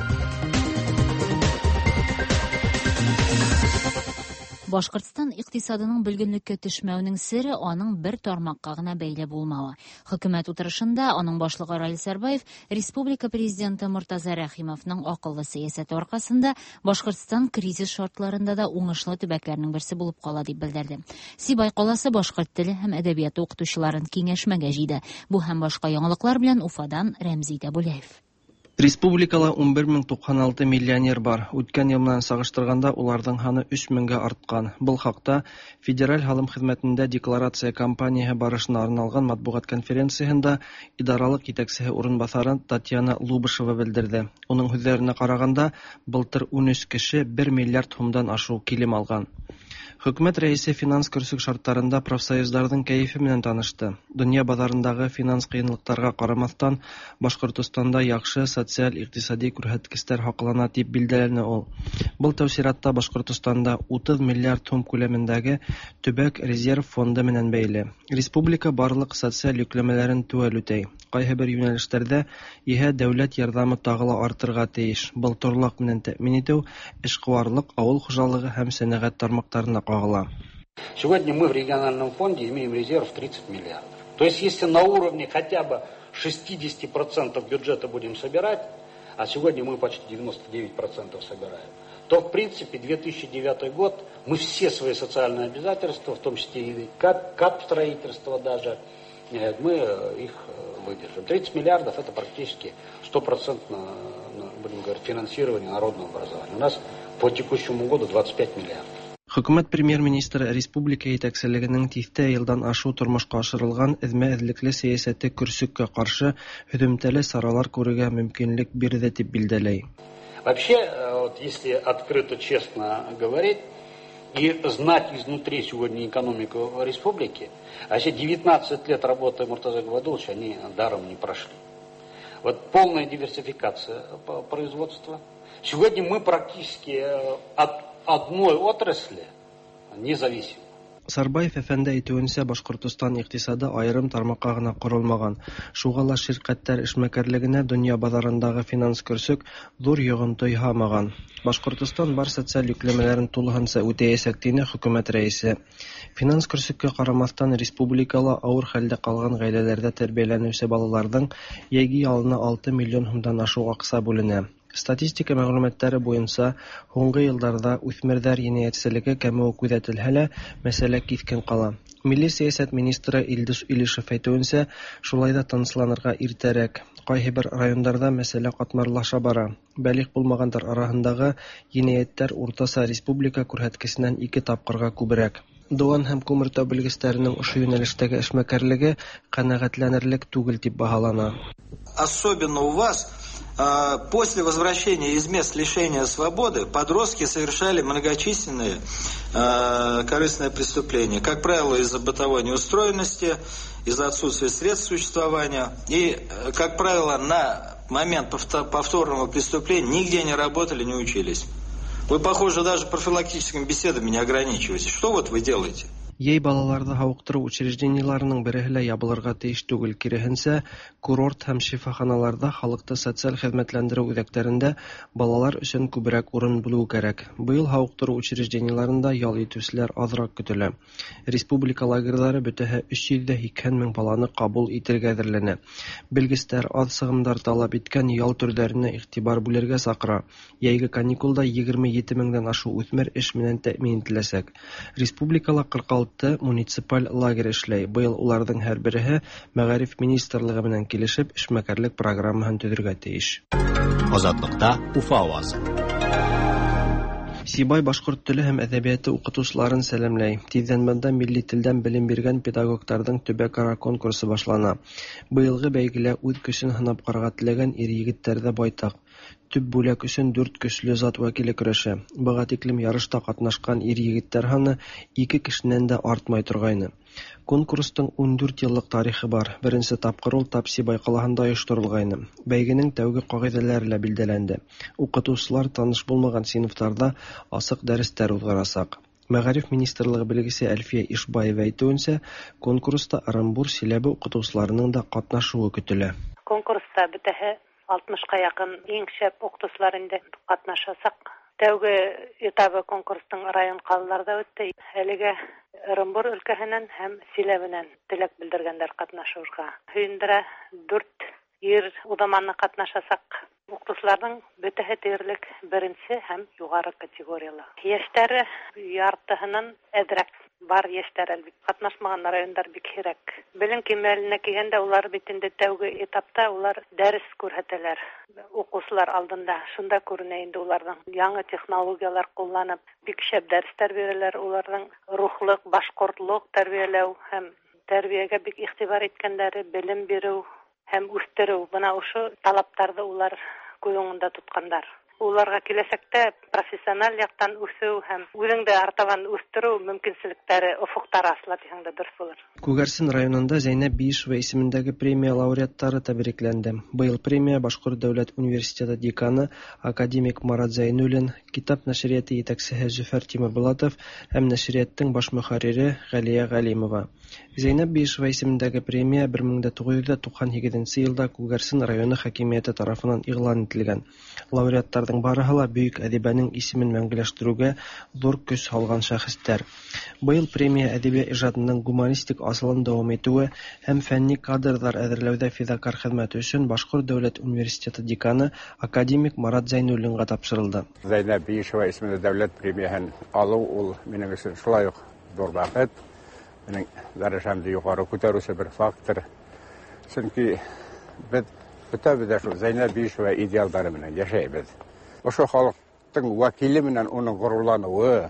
Башкортстан икътисадының белгенлеккә төшмәүнең сере аның бер тармакка гына бәйле булмавы. Хөкүмәт утырышында аның башлыгы Раил Сәрбаев республика президенты Муртаза Рәхимовның акыллы сәясәте аркасында Башкортстан кризис шартларында да уңышлы төбәкләрнең берсе булып кала дип белдерде. Сибай каласы башкорт теле һәм әдәбияты укытучыларын киңәшмәгә җыйды. Бу һәм башка яңалыклар белән Уфадан Рәмзи Дәбуләев.
Республикала ун бер мең туксан алты миллионер бар. Үткән ел белән сагыштырганда уларның ханы өч меңгә арткан. Был хакта Федераль һалым хезмәтендә декларация кампанияһы барышына арналган матбугат конференциясендә идаралык җитәкчесе урынбасары Татьяна Лубышева белдерде. Уның сүзләренә караганда, былтыр ун өч кеше бер миллиард сумдан ашу килем алган. Хөкүмәт рәисе финанс көрсек шартларында профсоюзларның кәефе белән танышты. Дөнья базарындагы финанс кыенлыктарга карамастан, Башкортстанда яхшы социаль-икътисади күрсәткечләр хаклана дип билдәләнә ул. Был тәфсиратта Башкортстанда утыз миллиард сум күләмендәге төбәк резерв фонды менән бәйле. Республика барлык социаль йөкләмәләрен түләү үтәй. Кайһы бер юнәлештәрдә иһә дәүләт ярдәме тагыла артырга тиеш. Былтырлык менән тәэмин итү, эшкуарлык, авыл хуҗалыгы һәм сәнәгать тармактарына кагыла.
Сегодня мы в региональном фонде имеем резерв тридцать миллиардов. То есть если на уровне хотя бы шестьдесят процентов бюджета будем собирать, а сегодня мы почти девяносто девять процентов собираем, то в принципе две тысячи девятый год мы все свои социальные обязательства, в том числе и кап строительство даже, мы их выдержим. тридцать миллиардов это практически стопроцентно, будем говорить, финансирование народного образования. У нас по текущему году двадцать пять миллиардов.
Хөкүмәт премьер-министры республика җитәкчелегенең тиздә елдан ашу тормышка ашырылган эзмә-эзлекле сәясәте көрсеккә каршы һөҗүмтәле саралар күрергә мөмкинлек бирде дип билдәләй.
Вообще, вот если открыто, честно говорить и знать изнутри сегодня экономику республики, а все девятнадцать лет работы Муртаза Гвадуловича, они даром не прошли. Вот полная диверсификация производства. Сегодня мы практически от одной отрасли независим.
Сарбаев әфәнде әйтүенчә, Башкортстан икътисады аерым тармакка гына корылмаган. Шугала ширкәтләр эшмәкәрлегенә дөнья базарындагы финанс көрсек зур йогынты яһамаган. Башкортстан бар социаль йөкләмәләрен тулыгынча үтәячәк дине хөкүмәт рәисе. Финанс көрсеккә карамастан республикала авыр хәлдә калган гаиләләрдә тәрбияләнүче балаларның яги ялына алты миллион сумдан ашу акча бүленә. Статистика мәгълүматлары буенча, соңгы елларда үсмерләр җинаятьчелеге кәмү күзәтелһә лә, мәсьәлә кискен кала. Милли сәясәт министры Илдус Илишев әйтүенчә, шулай да тынычланырга иртәрәк. Кайһы бер районнарда мәсьәлә катмарлаша бара. Бәлиг булмагандыр арасындагы җинаятләр уртаса республика күрсәткеченнән ике тапкырга күбрәк. Дуан һәм күмертау белгечләренең ошо юнәлештәге эшмәкәрлеге канәгатьләнерлек түгел дип баһалана.
Особенно у вас после возвращения из мест лишения свободы подростки совершали многочисленные э, корыстные преступления. Как правило, из-за бытовой неустроенности, из-за отсутствия средств существования. И, как правило, на момент повторного преступления нигде не работали, не учились. Вы, похоже, даже профилактическими беседами не ограничиваетесь. Что вот вы делаете?
Яй балаларҙы һауыҡтырыу учреждениеларының береһе лә ябылырға тейеш түгел, киреһенсә, курорт һәм шифаханаларҙа халыҡты социаль хеҙмәтләндереү үҙәктәрендә балалар өсөн күберәк урын бүлеү кәрәк. Быйыл һауыҡтырыу учреждениеларында ял итеүселәр аҙыраҡ көтөлә. Республика лагерҙары бөтәһе өс йөҙ һикһән мең баланы ҡабул итергә әҙерләнә. Белгестәр аҙ сығымдар талап иткән ял төрҙәренә иғтибар бүлергә саҡыра. Йәйге каникулда егерме ете меңдән ашыу үҫмер эш менән тәьмин ителәсәк. Республикала ҡырҡ алты муниципаль лагерь эшләй. Быйыл уларҙың һәр береһе Мәғариф министрлығы менән килешеп эшмәкәрлек программаһын төҙөргә тейеш.
Азатлыҡта Уфа авазы.
Сибай башҡорт теле һәм әҙәбиәте уҡытыусыларын сәләмләй. Тиҙҙән бында милли телдән белем биргән педагогтарҙың төбәк-ара конкурсы башлана. Быйылғы бәйгелә үҙ көсөн һынап ҡарарға теләгән ир-егеттәр ҙә байтаҡ. Төп бүләк өсөн дүрт көслө зат вәкиле көрәшә. Быға тиклем ярышта ҡатнашҡан ир-егеттәр һаны ике кешенән дә артмай торғайны. Конкурстың ун дүрт йыллыҡ тарихы бар. Беренсе тапҡыр ул Тапсибай ҡалаһында ойошторолғайны. Бәйгенең тәүге ҡағиҙәләре лә билдәләнде. Уҡытыусылар таныш булмаған синыфтарҙа асыҡ дәрестәр уҙғарасаҡ. Мәғариф министрлығы белгесе Әлфиә Ишбаева әйтеүенсә, конкурста Ырымбур, Силәбе уҡытыусыларының да ҡатнашыуы көтөлә.
Конкурста бөтәһе алтмышҡа яҡын иң шәп уҡытыусылар инде ҡатнашасаҡ. Тәүге этабы конкурстың район ҡалаларҙа үтте. Әлегә Ырымбур өлкәһенән һәм Силәбенән теләк белдергәндәр ҡатнашырға. Һөйөндөрә дүрт ир уҙаманы ҡатнашасаҡ. Уҡытыусыларҙың бөтәһе тиерлек беренсе һәм юғары категориялы. Йәштәре яртыһынан әҙерәк бар йәштәр әлбит. Ҡатнашмаған райондар бик һирәк. Белем кимәленә килгәндә улар бит инде тәүге этапта улар дәрес күрһәтәләр. Уҡыусылар алдында шунда күренә инде уларҙың яңы технологиялар ҡулланып, бик шәп дәрестәр бирәләр. Уларҙың рухлыҡ, башҡортлыҡ тәрбиәләү һәм тәрбиәгә бик иғтибар иткәндәре, белем биреү һәм үҫтереү. Бына ошо талаптарҙы улар күҙ уңында тотҡандар. Уларға киләсәктә профессиональ яҡтан үҫеү һәм үҙеңде артабан үҫтереү мөмкинселектәре, офоҡтары асыла тиһәң дә дөрөҫ булыр.
Күгәрсен районында Зәйнәп Биишева исемендәге премия лауреаттары тәбрикләнде. Быйыл премия Башҡорт дәүләт университеты деканы академик Марат Зәйнуллин, китап нәшриәте етәксеһе Зөфәр Тимербулатов һәм нәшриәттең баш мөхәррире Ғәлиә Ғәлимова. Зәйнәп Биишева исемендәге премия бер мең дә туғыҙ йөҙ туҡсан һигеҙенсе йылда Күгәрсен районы хакимиәте тарафынан иғлан ителгән. Лауреаттарҙың барыһы ла бөйөк әҙибәнең исемен мәңгеләштереүгә ҙур көс һалған шәхестәр. Быйыл премия әҙәби ижадының гуманистик асылын дауам итеүе һәм фәнни кадрҙар әҙерләүҙә фиҙакар хеҙмәте өсөн Башҡорт дәүләт университеты деканы академик Марат Зәйнуллинға тапшырылды.
Зәйнәп Биишева исемле дәүләт премияһын алыу ул минең өсөн шулай уҡ ҙур бәхет. Минең дәрәжәмде юғары күтәреүсе бер фактор. Сөнки беҙ бөтәбеҙ дә шул Зәйнәп Биишева идеалдары менән йәшәйбеҙ. Ошо халыҡтың вәкиле менән уның ғорурланыуы,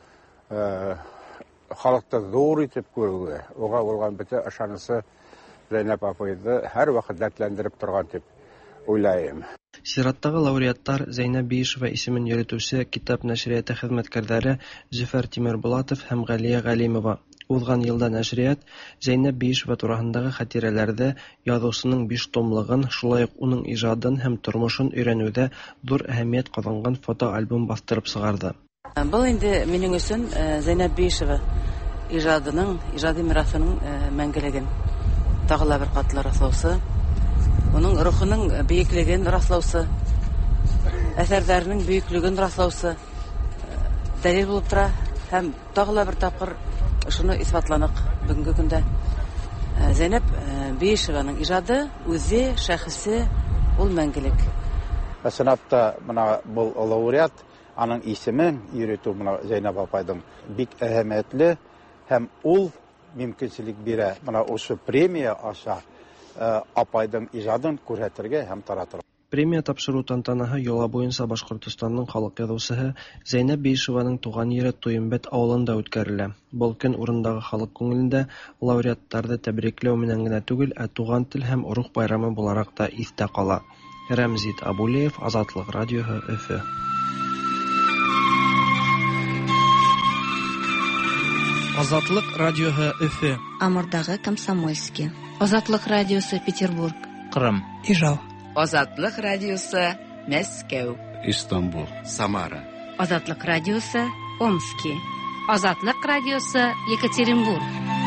халыҡты ҙур итеп күреүе, уға булған бөтә ышанысы Зәйнәп апайҙы һәр ваҡыт дәртләндереп торған тип уйлайым.
Сираттағы лауреаттар Зәйнәп Биишева исемен йөрөтөүсе китап нәшриәте хеҙмәткәрҙәре Зөфәр Тимербулатов һәм Ғәлиә Ғәлимова. Уҙған йылда нәшриәт Зәйнәп Биишева тураһындағы хәтирәләрҙе, яҙыусының биш томлығын, шулай уҡ уның ижадын һәм тормошон өйрәнеүҙә ҙур әһәмиәт ҡаҙанған фотоальбом баҫтырып сығарҙы.
Был инде минең өсөн Зәйнәп Биишева ижадының, ижади мираҫының мәңгелеген тағы ла бер ҡатлы раҫлаусы, уның рухының бейеклеген раҫлаусы, әҫәрҙәренең бөйөклөгөн раҫлаусы дәлил булып тора һәм тағы ла бер тапҡыр шуны иҫбатланыҡ бөгөнгө көндә. Зәйнәп Биишеваның ижады, үҙе, шәхесе ул мәңгелек.
Ысынапта бына был лауреат, аның исемен йөрөтөү бына Зәйнәп апайҙың бик әһәмиәтле һәм ул мөмкинселек бирә бына ошо премия аша апайҙың ижадын күрһәтергә һәм таратырға.
Премия тапшырыу тантанаһы йола буйынса Башҡортостандың халыҡ яҙыусыһы Зәйнәп Биишеваның тыуған ере Туйымбәт ауылында үткәрелә. Был көн урындағы халыҡ күңелендә лауреаттарҙы тәбрикләү менән генә түгел, ә туған тел һәм рух байрамы булараҡ та иҫтә ҡала. Рәмзит Абулеев, Азатлыҡ радиоһы, Өфө.
Азатлыҡ радиоһы, Өфө.
Амурдағы Комсомольский.
Азатлыҡ радиосы, Петербург.
Ҡырым. Ижау.
Азатлыҡ радиосы, Мәскәү.
Истанбул. Самара.
Азатлыҡ радиосы, Омский.
Азатлык радиосы, Екатеринбург.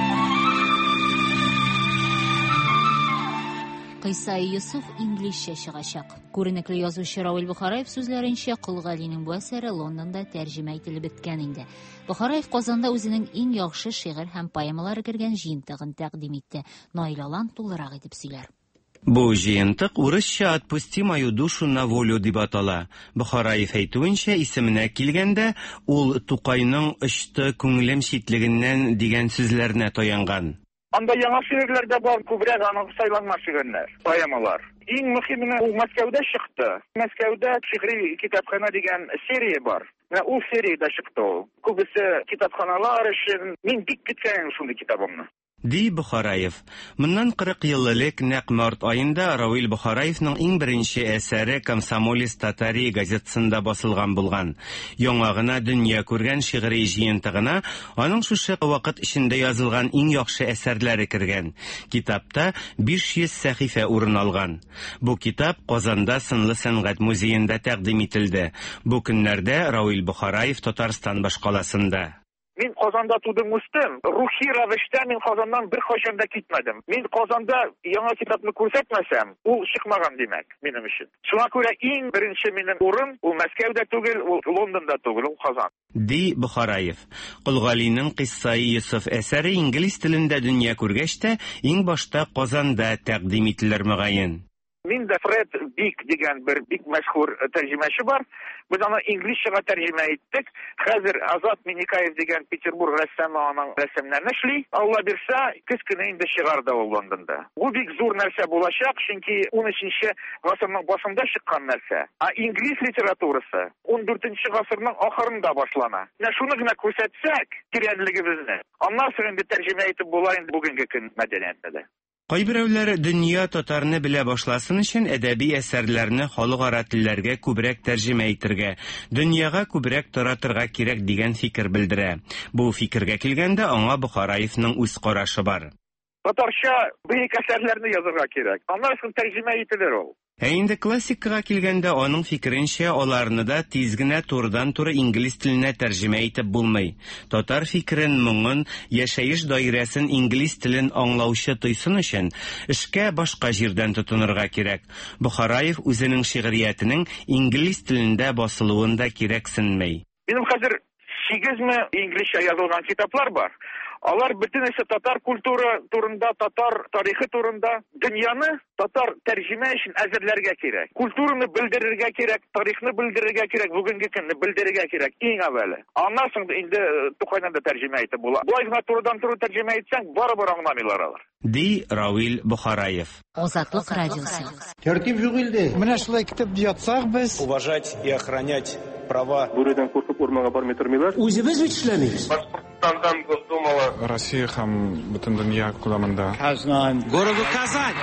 Кыйса Юсуф инглизчә чыгачак. Күренекле язучы Равил Бухараев сүзләренчә, Кылгалинең бу әсәре Лондонда тәрҗемә ителеп беткән инде. Бухараев Казанда үзенең иң яхшы шигырь һәм поэмалары кергән җыентыгын тәкъдим итте. Наил Алан тулырак итеп сөйләр.
Бу җыентык урысча «Отпусти мою душу на волю» дип атала. Бухараев әйтүенчә, исеменә килгәндә, ул Тукайның «Очты күңелем читлегеннән» дигән сүзләренә таянган.
Анда яңа шигырьләрдә бар, күбрәк аның сайланма шигырьләр, поэмалар. Иң мөһиме ул Мәскәүдә чыкты. Мәскәүдә шигъри китапхана дигән серия бар. Менә ул сериядә чыкты ул. Күбесе китапханалар өчен мин бик көткән шундый китабымны.
Ди Бухараев. Моннан кырык ел элек нәкъ март айында Равил Бухараевның иң беренче әсәре «Комсомолец Татари» газетасында басылган булган. Яңа гына дөнья күргән шигъри җыентыгына аның шушы вакыт эчендә язылган иң яхшы әсәрләре кергән. Китапта биш йөз сәхифә урын алган. Бу китап Казанда Сынлы сәнгать музеенда тәкъдим ителде. Бу көннәрдә Равил Бухараев Татарстан башкаласында.
Мин Казанда тудым, үстем. Рухи рәвештә мин Казаннан бер кайчан да китмәдем. Мин Казанда яңа китапны күрсәтмәсәм, ул чыкмаган димәк минем өчен. Шуңа күрә иң беренче минем урын ул Мәскәүдә түгел, ул Лондонда түгел, ул Казан.
Ди Бухараев. Кылгалинең Кыйса Юсуф әсәре инглиз телендә дөнья күргәч тә, иң башта Казанда тәкъдим ителер мөгаен.
Мин дә Фред Бик дигән бер бик мәшһүр тәрҗемәче бар. Без аны инглизчәгә тәрҗемә иттек. Хәзер Азат Миникаев дигән Петербург рәссамы аның рәсемнәрен эшли. Алла бирсә, көз көне инде чыгарды ул Лондонда. Бу бик зур нәрсә булачак, чөнки унөченче гасырның башында чыккан нәрсә. А инглиз литературасы ундүртенче гасырның ахырында башлана. Менә шуны гына күрсәтсәк, тирәнлегебезне, аннан соң инде тәрҗемә итеп була инде бүгенге көн мәдәниятендә.
Кайберәүләр дөнья татарны белә башласын өчен әдәби әсәрләрне халыкара телләргә күбрәк тәрҗемә итәргә, дөньяга күбрәк таратырга кирәк дигән фикер белдерә. Бу фикергә килгәндә аңа Бухараевның үз карашы бар.
Татарча бөек әсәрләрне язырга кирәк. Аннан соң тәрҗемә ителер ул.
Ә инде классикага килгәндә аның фикеренчә аларны да тиз генә турыдан-туры инглиз теленә тәрҗемә итеп булмый. Татар фикерен, моңын, яшәеш даирәсен инглиз телен аңлаучы тойсын өчен эшкә башка җирдән тотынырга кирәк. Бухараев үзенең шигъриятенең инглиз телендә басылуын да кирәксенмәй.
Минем хәзер сигезме инглизчә язылган китаплар бар. Алар бөтенесе татар культура турында, татар тарихы турында, дөньяны татар тәрҗемә өчен әзерләргә кирәк. Культураны белдерергә кирәк, тарихны белдерергә кирәк, бүгенге көнне белдерергә кирәк иң әвәле. Аннан соң инде Тукайнан да тәрҗемә итеп була. Бу айгына турыдан-туры тәрҗемә итсәң, барыбер аңламыйлар алар.
Ди Равил Бухараев.
Азатлык радиосы.
Тәртип юк инде. Менә шулай китеп ятсак без.
Уважать и охранять права.
Бүредән куркып урманга бармый тормыйлар. Үзебез бит эшләмибез.
Башкортстандан Госдумала.
Россия һәм бөтен дөнья күләмендә.
Казан.
Городу Казань.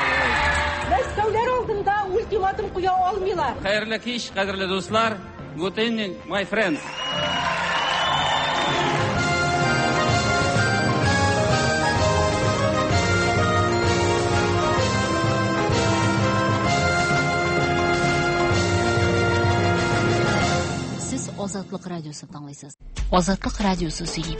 Мәскәүләр алдында ультиматум куя алмыйлар.
Хәерле кич, кадерле дуслар. Good evening, my friends.
Азатлык радиосы тыңлыйсыз. Азатлык радиосы сөйли.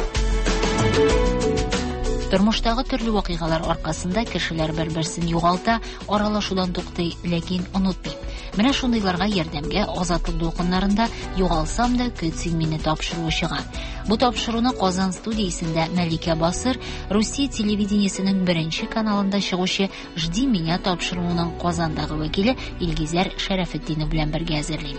Тормыштагы төрле вакыйгалар аркасында кешеләр бер-берсен югалта, аралашудан туктый, ләкин онытмый. Менә шундыйларга ярдәмгә Азатлык дулкыннарында югалсам да көтсин мине тапшыру чыга. Бу тапшыруны Казан студиясендә Мәликә Басыр, Русия телевидениесенең беренче каналында чыгучы «Жди меня» тапшыруының Казандагы вәкиле Илгизәр Шәрәфетдинов белән бергә әзерли.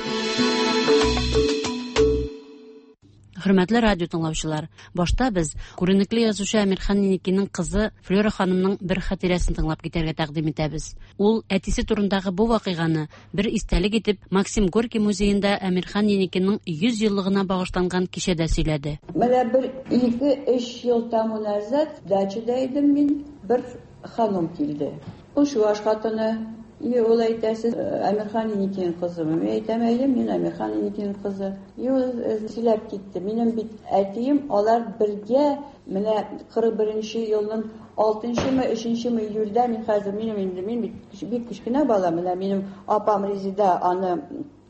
Хөрмәтле радио тыңлаучылар, башта без күренекле язучы Әмирхан Еникинең кызы Флора ханымның бер хатирәсен тыңлап китәргә тәкъдим итәбез. Ул әтисе турындагы бу вакыйганы бер истәлек итеп Максим Горький музеенда Әмирхан Еникинең йөз еллыгына багышланган кичәдә сөйләде.
Менә бер ике-өч ел тому назад дачада идем мин, бер ханым килде. Ул шуаш хатыны. И ул әйтәсе Әмирхан Еникин кызы. Мен әйтәм, әйе, мин Әмирхан Еникин кызы. И ул сөйләп китте. Минем бит әтием, алар бергә менә кырык беренче елның алтынчымы, өченчеме июльдә мин хәзер минем инде мин бит бик кечкенә бала, менә минем апам Резида аны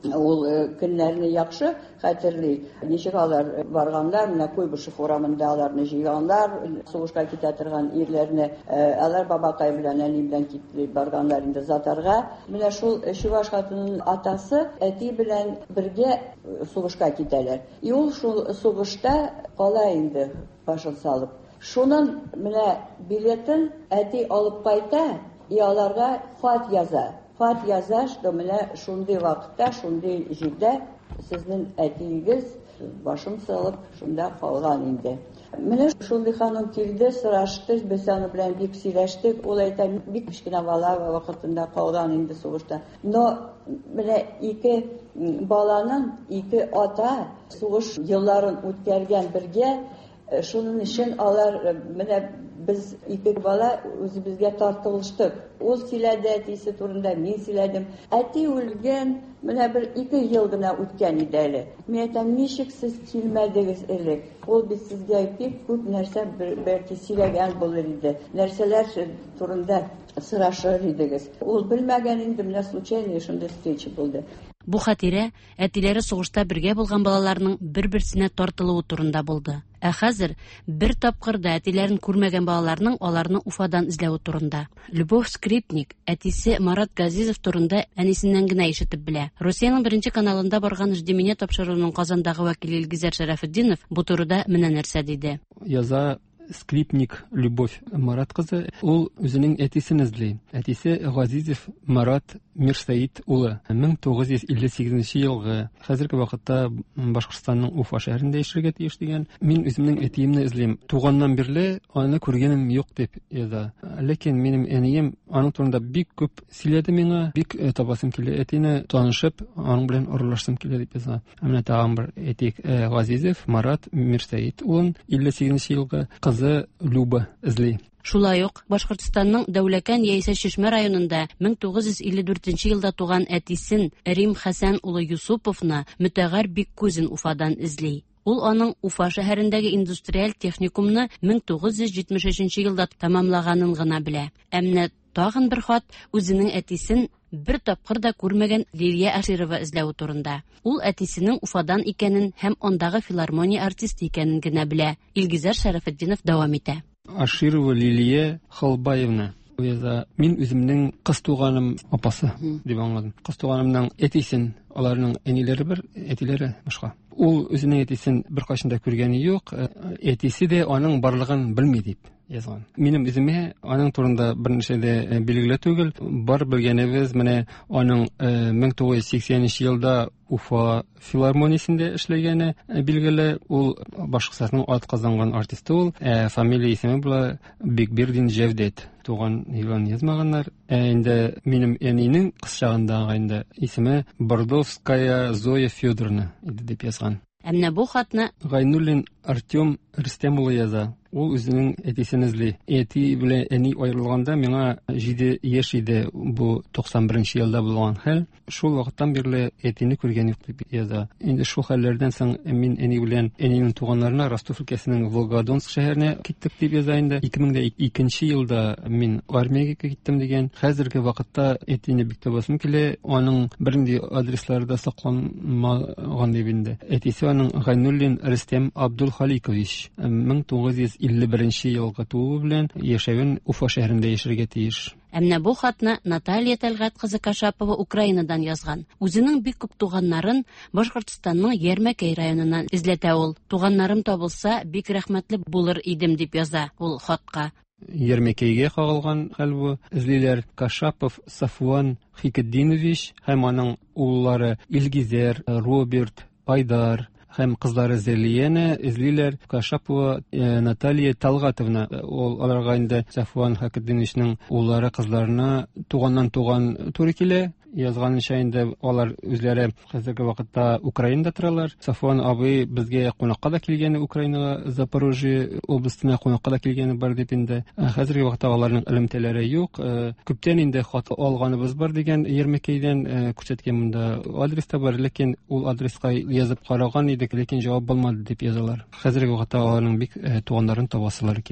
ул көннәрне яхшы хәтерли. Ничек алар барганнар, менә Куйбышев урамында аларны җыйганнар, сугышка китә торган ирләрне, алар бабакай белән әни белән китеп барганнар инде Затарга. Менә шул Чуваш хатынының атасы әти белән бергә сугышка китәләр. И ул шул сугышта кала инде башын салып. Шуның менә билетын әти алып кайта, и аларга хат яза. Хат яза, что менә шундый вакытта, шундый җирдә сезнең әтиегез башын салып шунда калган инде. Менә шундый ханым килде, сорашты, без аны белән бик сөйләштек. Ул әйтә, бик кечкенә бала вакытында калган инде сугышта. Но менә ике баланың, ике ата сугыш елларын үткәргән бергә, шуның өчен алар менә biz ике бала үзебезгә тартылыштык. Ул сөйләде әтисе турында, мин сөйләдем. Әти үлгән, менә бер ике ел гына үткән иде әле. Мин әйтәм, ничек сез килмәдегез элек? Ул бит сезгә бик күп нәрсә бәлки сөйләгән булыр иде. Нәрсәләр турында сорашыр идегез. Ул белмәгән инде, менә случайно шундый встреча булды.
Бу хатирә әтиләре сугышта бергә булган балаларның бер-берсенә тартылуы турында булды. Ә хәзер бер тапкыр да әтиләрен күрмәгән балаларның аларны Уфадан эзләү турында. Любовь Скрипник әтисе Марат Газизов турында әнисеннән генә ишетеп белә. Россиянең беренче каналында барган җидемине тапшыруның Казандагы вәкиле Илгизәр Шәрәфетдинов бу турыда менә нәрсә диде.
Яза Скрипник Любовь Марат кызы, ул үзенең әтисен эзли. Әтисе Газизов Марат Мирсаид улы. мең тугыз йөз илле сигезенче елгы хәзерге вакытта Башкортстанның Уфа шәһәрендә яшәргә тиеш дигән. Мин үземнең әтиемне эзлим. Туганнан бирле аны күргәнем юк дип яза. Ләкин минем әнием аның турында бик күп сөйләде миңа, бик табасым килә. Әтине танышып, аның белән аралашсам килә дип яза. Менә тагын бер әтик Газизов Марат Мирсаид улын илле сигезенче елгы кызы Люба эзли.
Шулай ук Башкортстанның Дәүләкән яисә Чишмә районында мең тугыз йөз илле дүртенче елда туган әтисен Рим Хәсән улы Юсуповны Мөтәгәр бик күзен Уфадан эзли. Ул аның Уфа шәһәрендәге индустриаль техникумны мең тугыз йөз җитмеш өченче елда тәмамлаганын гына белә. Әмма тагын бер хат үзенең әтисен бер тапкыр да күрмәгән Лилия Аширова эзләү турында. Ул әтисенең Уфадан икәнен һәм андагы филармония артисты икәнен генә белә. Илгизәр Шәрәфетдинов дәвам итә.
Аширова Лилия Халбаевна. Мин үземнең кыз туганым апасы дип аңладым. Кыз туганымның әтисен, аларның әниләре бер, әтиләре башка. Ул үзенең әтисен беркайчан да күргәне юк, әтисе дә аның барлыгын белми дип язган. Минем үземә аның турында берничә дә билгеле түгел. Бар белгәнебез, менә аның мең тугыз йөз сиксәненче елда Уфа филармониясендә эшләгәне билгеле. Ул Башкортстанның атказанган артисты ул. Фамилия исеме була Бекбердин Җәвдәт. Туган елын язмаганнар. Инде минем әнинең кызчагындагы инде исеме Бордовская Зоя Федоровна иде дип язган.
Әмма бу хатны
Гайнуллин Артем Рөстәм улы яза. Ул үзенең әтисен эзли. Әти белән әни аерылганда миңа җиде яшь иде, бу туксан беренче елда булган хәл. Шул вакыттан бирле әтине күргән юк дип яза. Инде шул хәлләрдән соң мин әни белән әнинең туганнарына Ростов өлкәсенең Волгодонск шәһәренә киттек дип яза инде. ике мең икенче елда мин армиягә киттем дигән. Хәзерге вакытта әтине бик табасым килә. Аның бернинди адресларда сакланмаган дип инде. Әтисе аның Гайнуллин Рөстәм Абдулхаликович мең тугыз йөз илле беренче елгы тууы белән яшәвен Уфа шәһәрендә яшәргә тиеш.
Әмма бу хатны Наталья Тәлгать кызы Кашапова Украинадан язган. Үзенең бик күп туганнарын Башкортстанның Ярмәкәй районыннан эзләтә ул. Туганнарым табылса, бик рәхмәтле булыр идем дип яза ул хатка.
Ярмәкәйгә кагылган хәл бу. Эзлиләр Кашапов Сафуан Хикетдинович һәм аның уллары Илгизәр, Роберт, Айдар һәм кызлары Зелияне эзлиләр. Кашапова Наталья Талгатовна, ул аларга инде Сафуан Хикетдиновичның уллары кызларына туганнан туган туры килә. Язганча инде алар үзләре хәзерге вакытта Украинада торалар. Сафуан абый безгә кунакка да килгәне, Украинага Запорожье областына кунакка да килгәне бар дип инде. Хәзерге вакытта аларның элемтәләре юк. Күптән инде хат алганыбыз бар дигән Ярмәкәйдән күрсәткән монда адрес та бар, ләкин ул адреска язып караган идек, ләкин җавап булмады дип язалар. Хәзерге вакытта аларның бик туганнарын табасылары килә.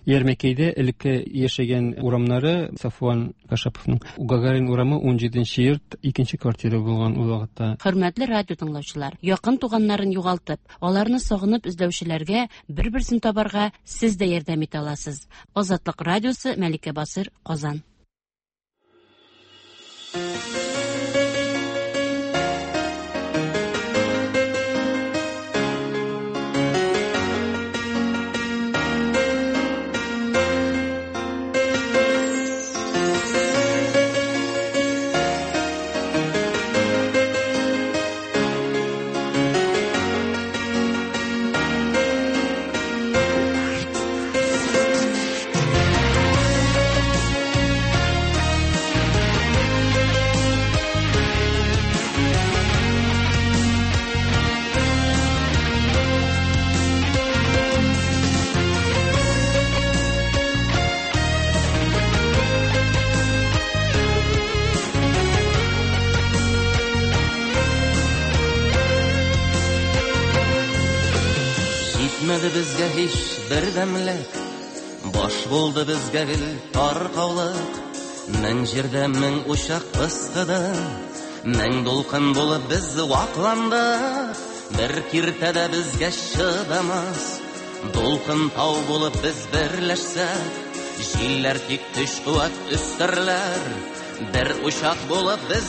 Ярмәкәйдә элекке яшәгән урамнары Сафуан Кашаповның Гагарин урамы он җиденче йорт икенче квартира булган ул вакытта.
Хөрмәтле радио тыңлаучылар, якын туганнарын югалтып, аларны сагынып эзләүчеләргә бер-берсен табарга сез дә ярдәм итә аласыз. Азатлык радиосы, Мәликә Басыр, Казан.
Җитмәде безгә һич бердәмлек, баш булды безгә гел таркаулык. Мең җирдә мең учак пыскыды, мең дулкын булып без вакландык. Бер киртәдә безгә чыдамас, дулкын тау булып без берләшсәк. Җилләр тик төш куәт өстәрләр, бер учак булып без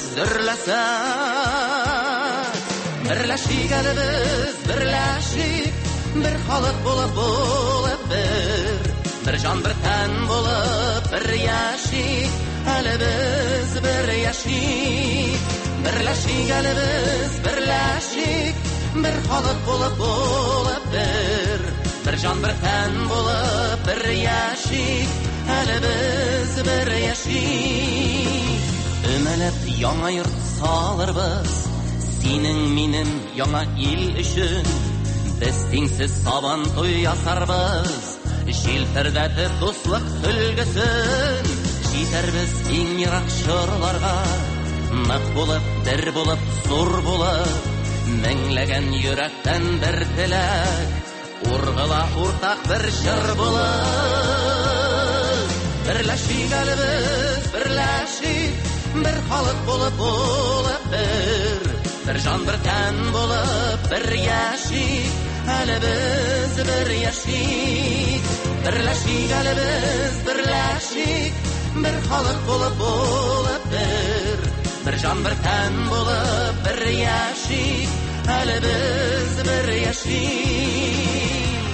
дөрләсәк. Берләшик әле без, берләшик, bir халык булып булып бер, bir җан бер тән булып бер яшик, әле без бер яшик. Берләшик әле без, берләшик, bir халык булып булып бер, bir җан бер тән булып бер яшик, әле без бер яшик. Өмәләп яңа йорт салырбыз, синең минем яңа ил өчен. Без тиңсез сабан туй ясарбыз, җилтердәтеп дуслык сөлгесен. Җитәрбез иң ерак чорларга, нык булып, бер булып, зур булып. Меңләгән йөрәктән бер теләк, ургыла уртак бер җыр булып. Берләшик әле без, берләшик, бер халык булып булып бер, bir җан бер тән булып бер яшик, әле без бер яшик. Берләшик әле без, берләшик, бер халык булып булып бер, bir җан бер тән булып бер яшик, әле без бер яшик.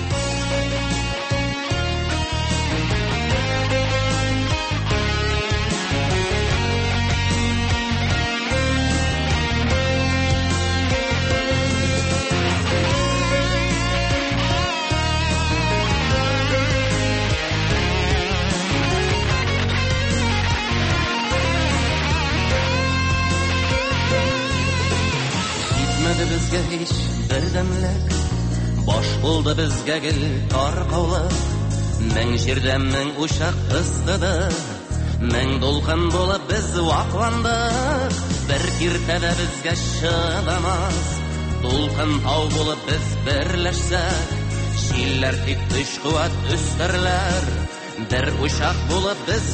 Безгә һич бердәмлек, баш булды безгә гел таркаулык. Мең җирдә мең учак ысыды, мең дулкын булып без вакландык. Бер киртәдә безгә чыдамас, дулкын тау булып без берләшсәк. Җилләр тик төш куәт өстәрләр, бер учак булып без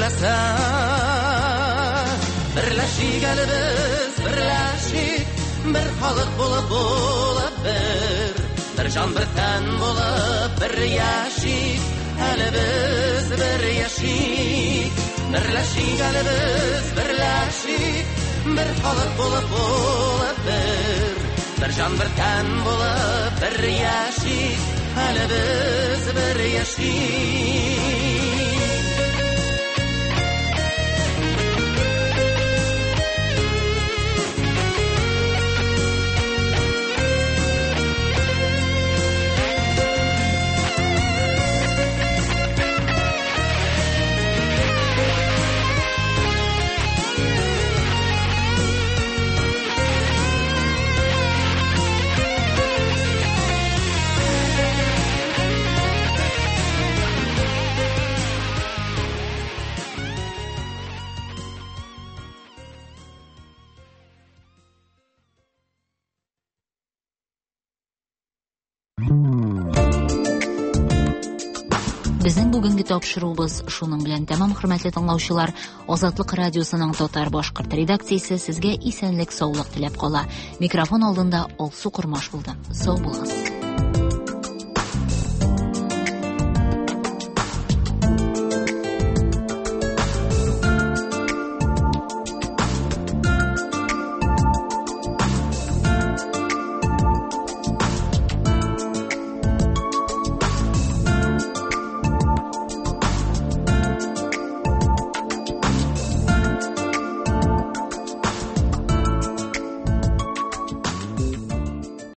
дөрләсәк. Берләшик әле без, берләшик, bir халык булып булып бер, bir җан бер тән булып бер яшик, әле без бер яшик. Берләшик әле без, берләшик, bir халык булып булып бер, bir җан бер тән булып бер яшик, әле без бер яшик.
Безнең бүгенге тапшыруыбыз шуның белән тәмам, хөрмәтле тыңлаучылар. Азатлык радиосының татар башкорт редакциясе сезгә исәнлек, саулык теләп кала. Микрофон алдында Алсу Курмаш булды. Сау булыгыз.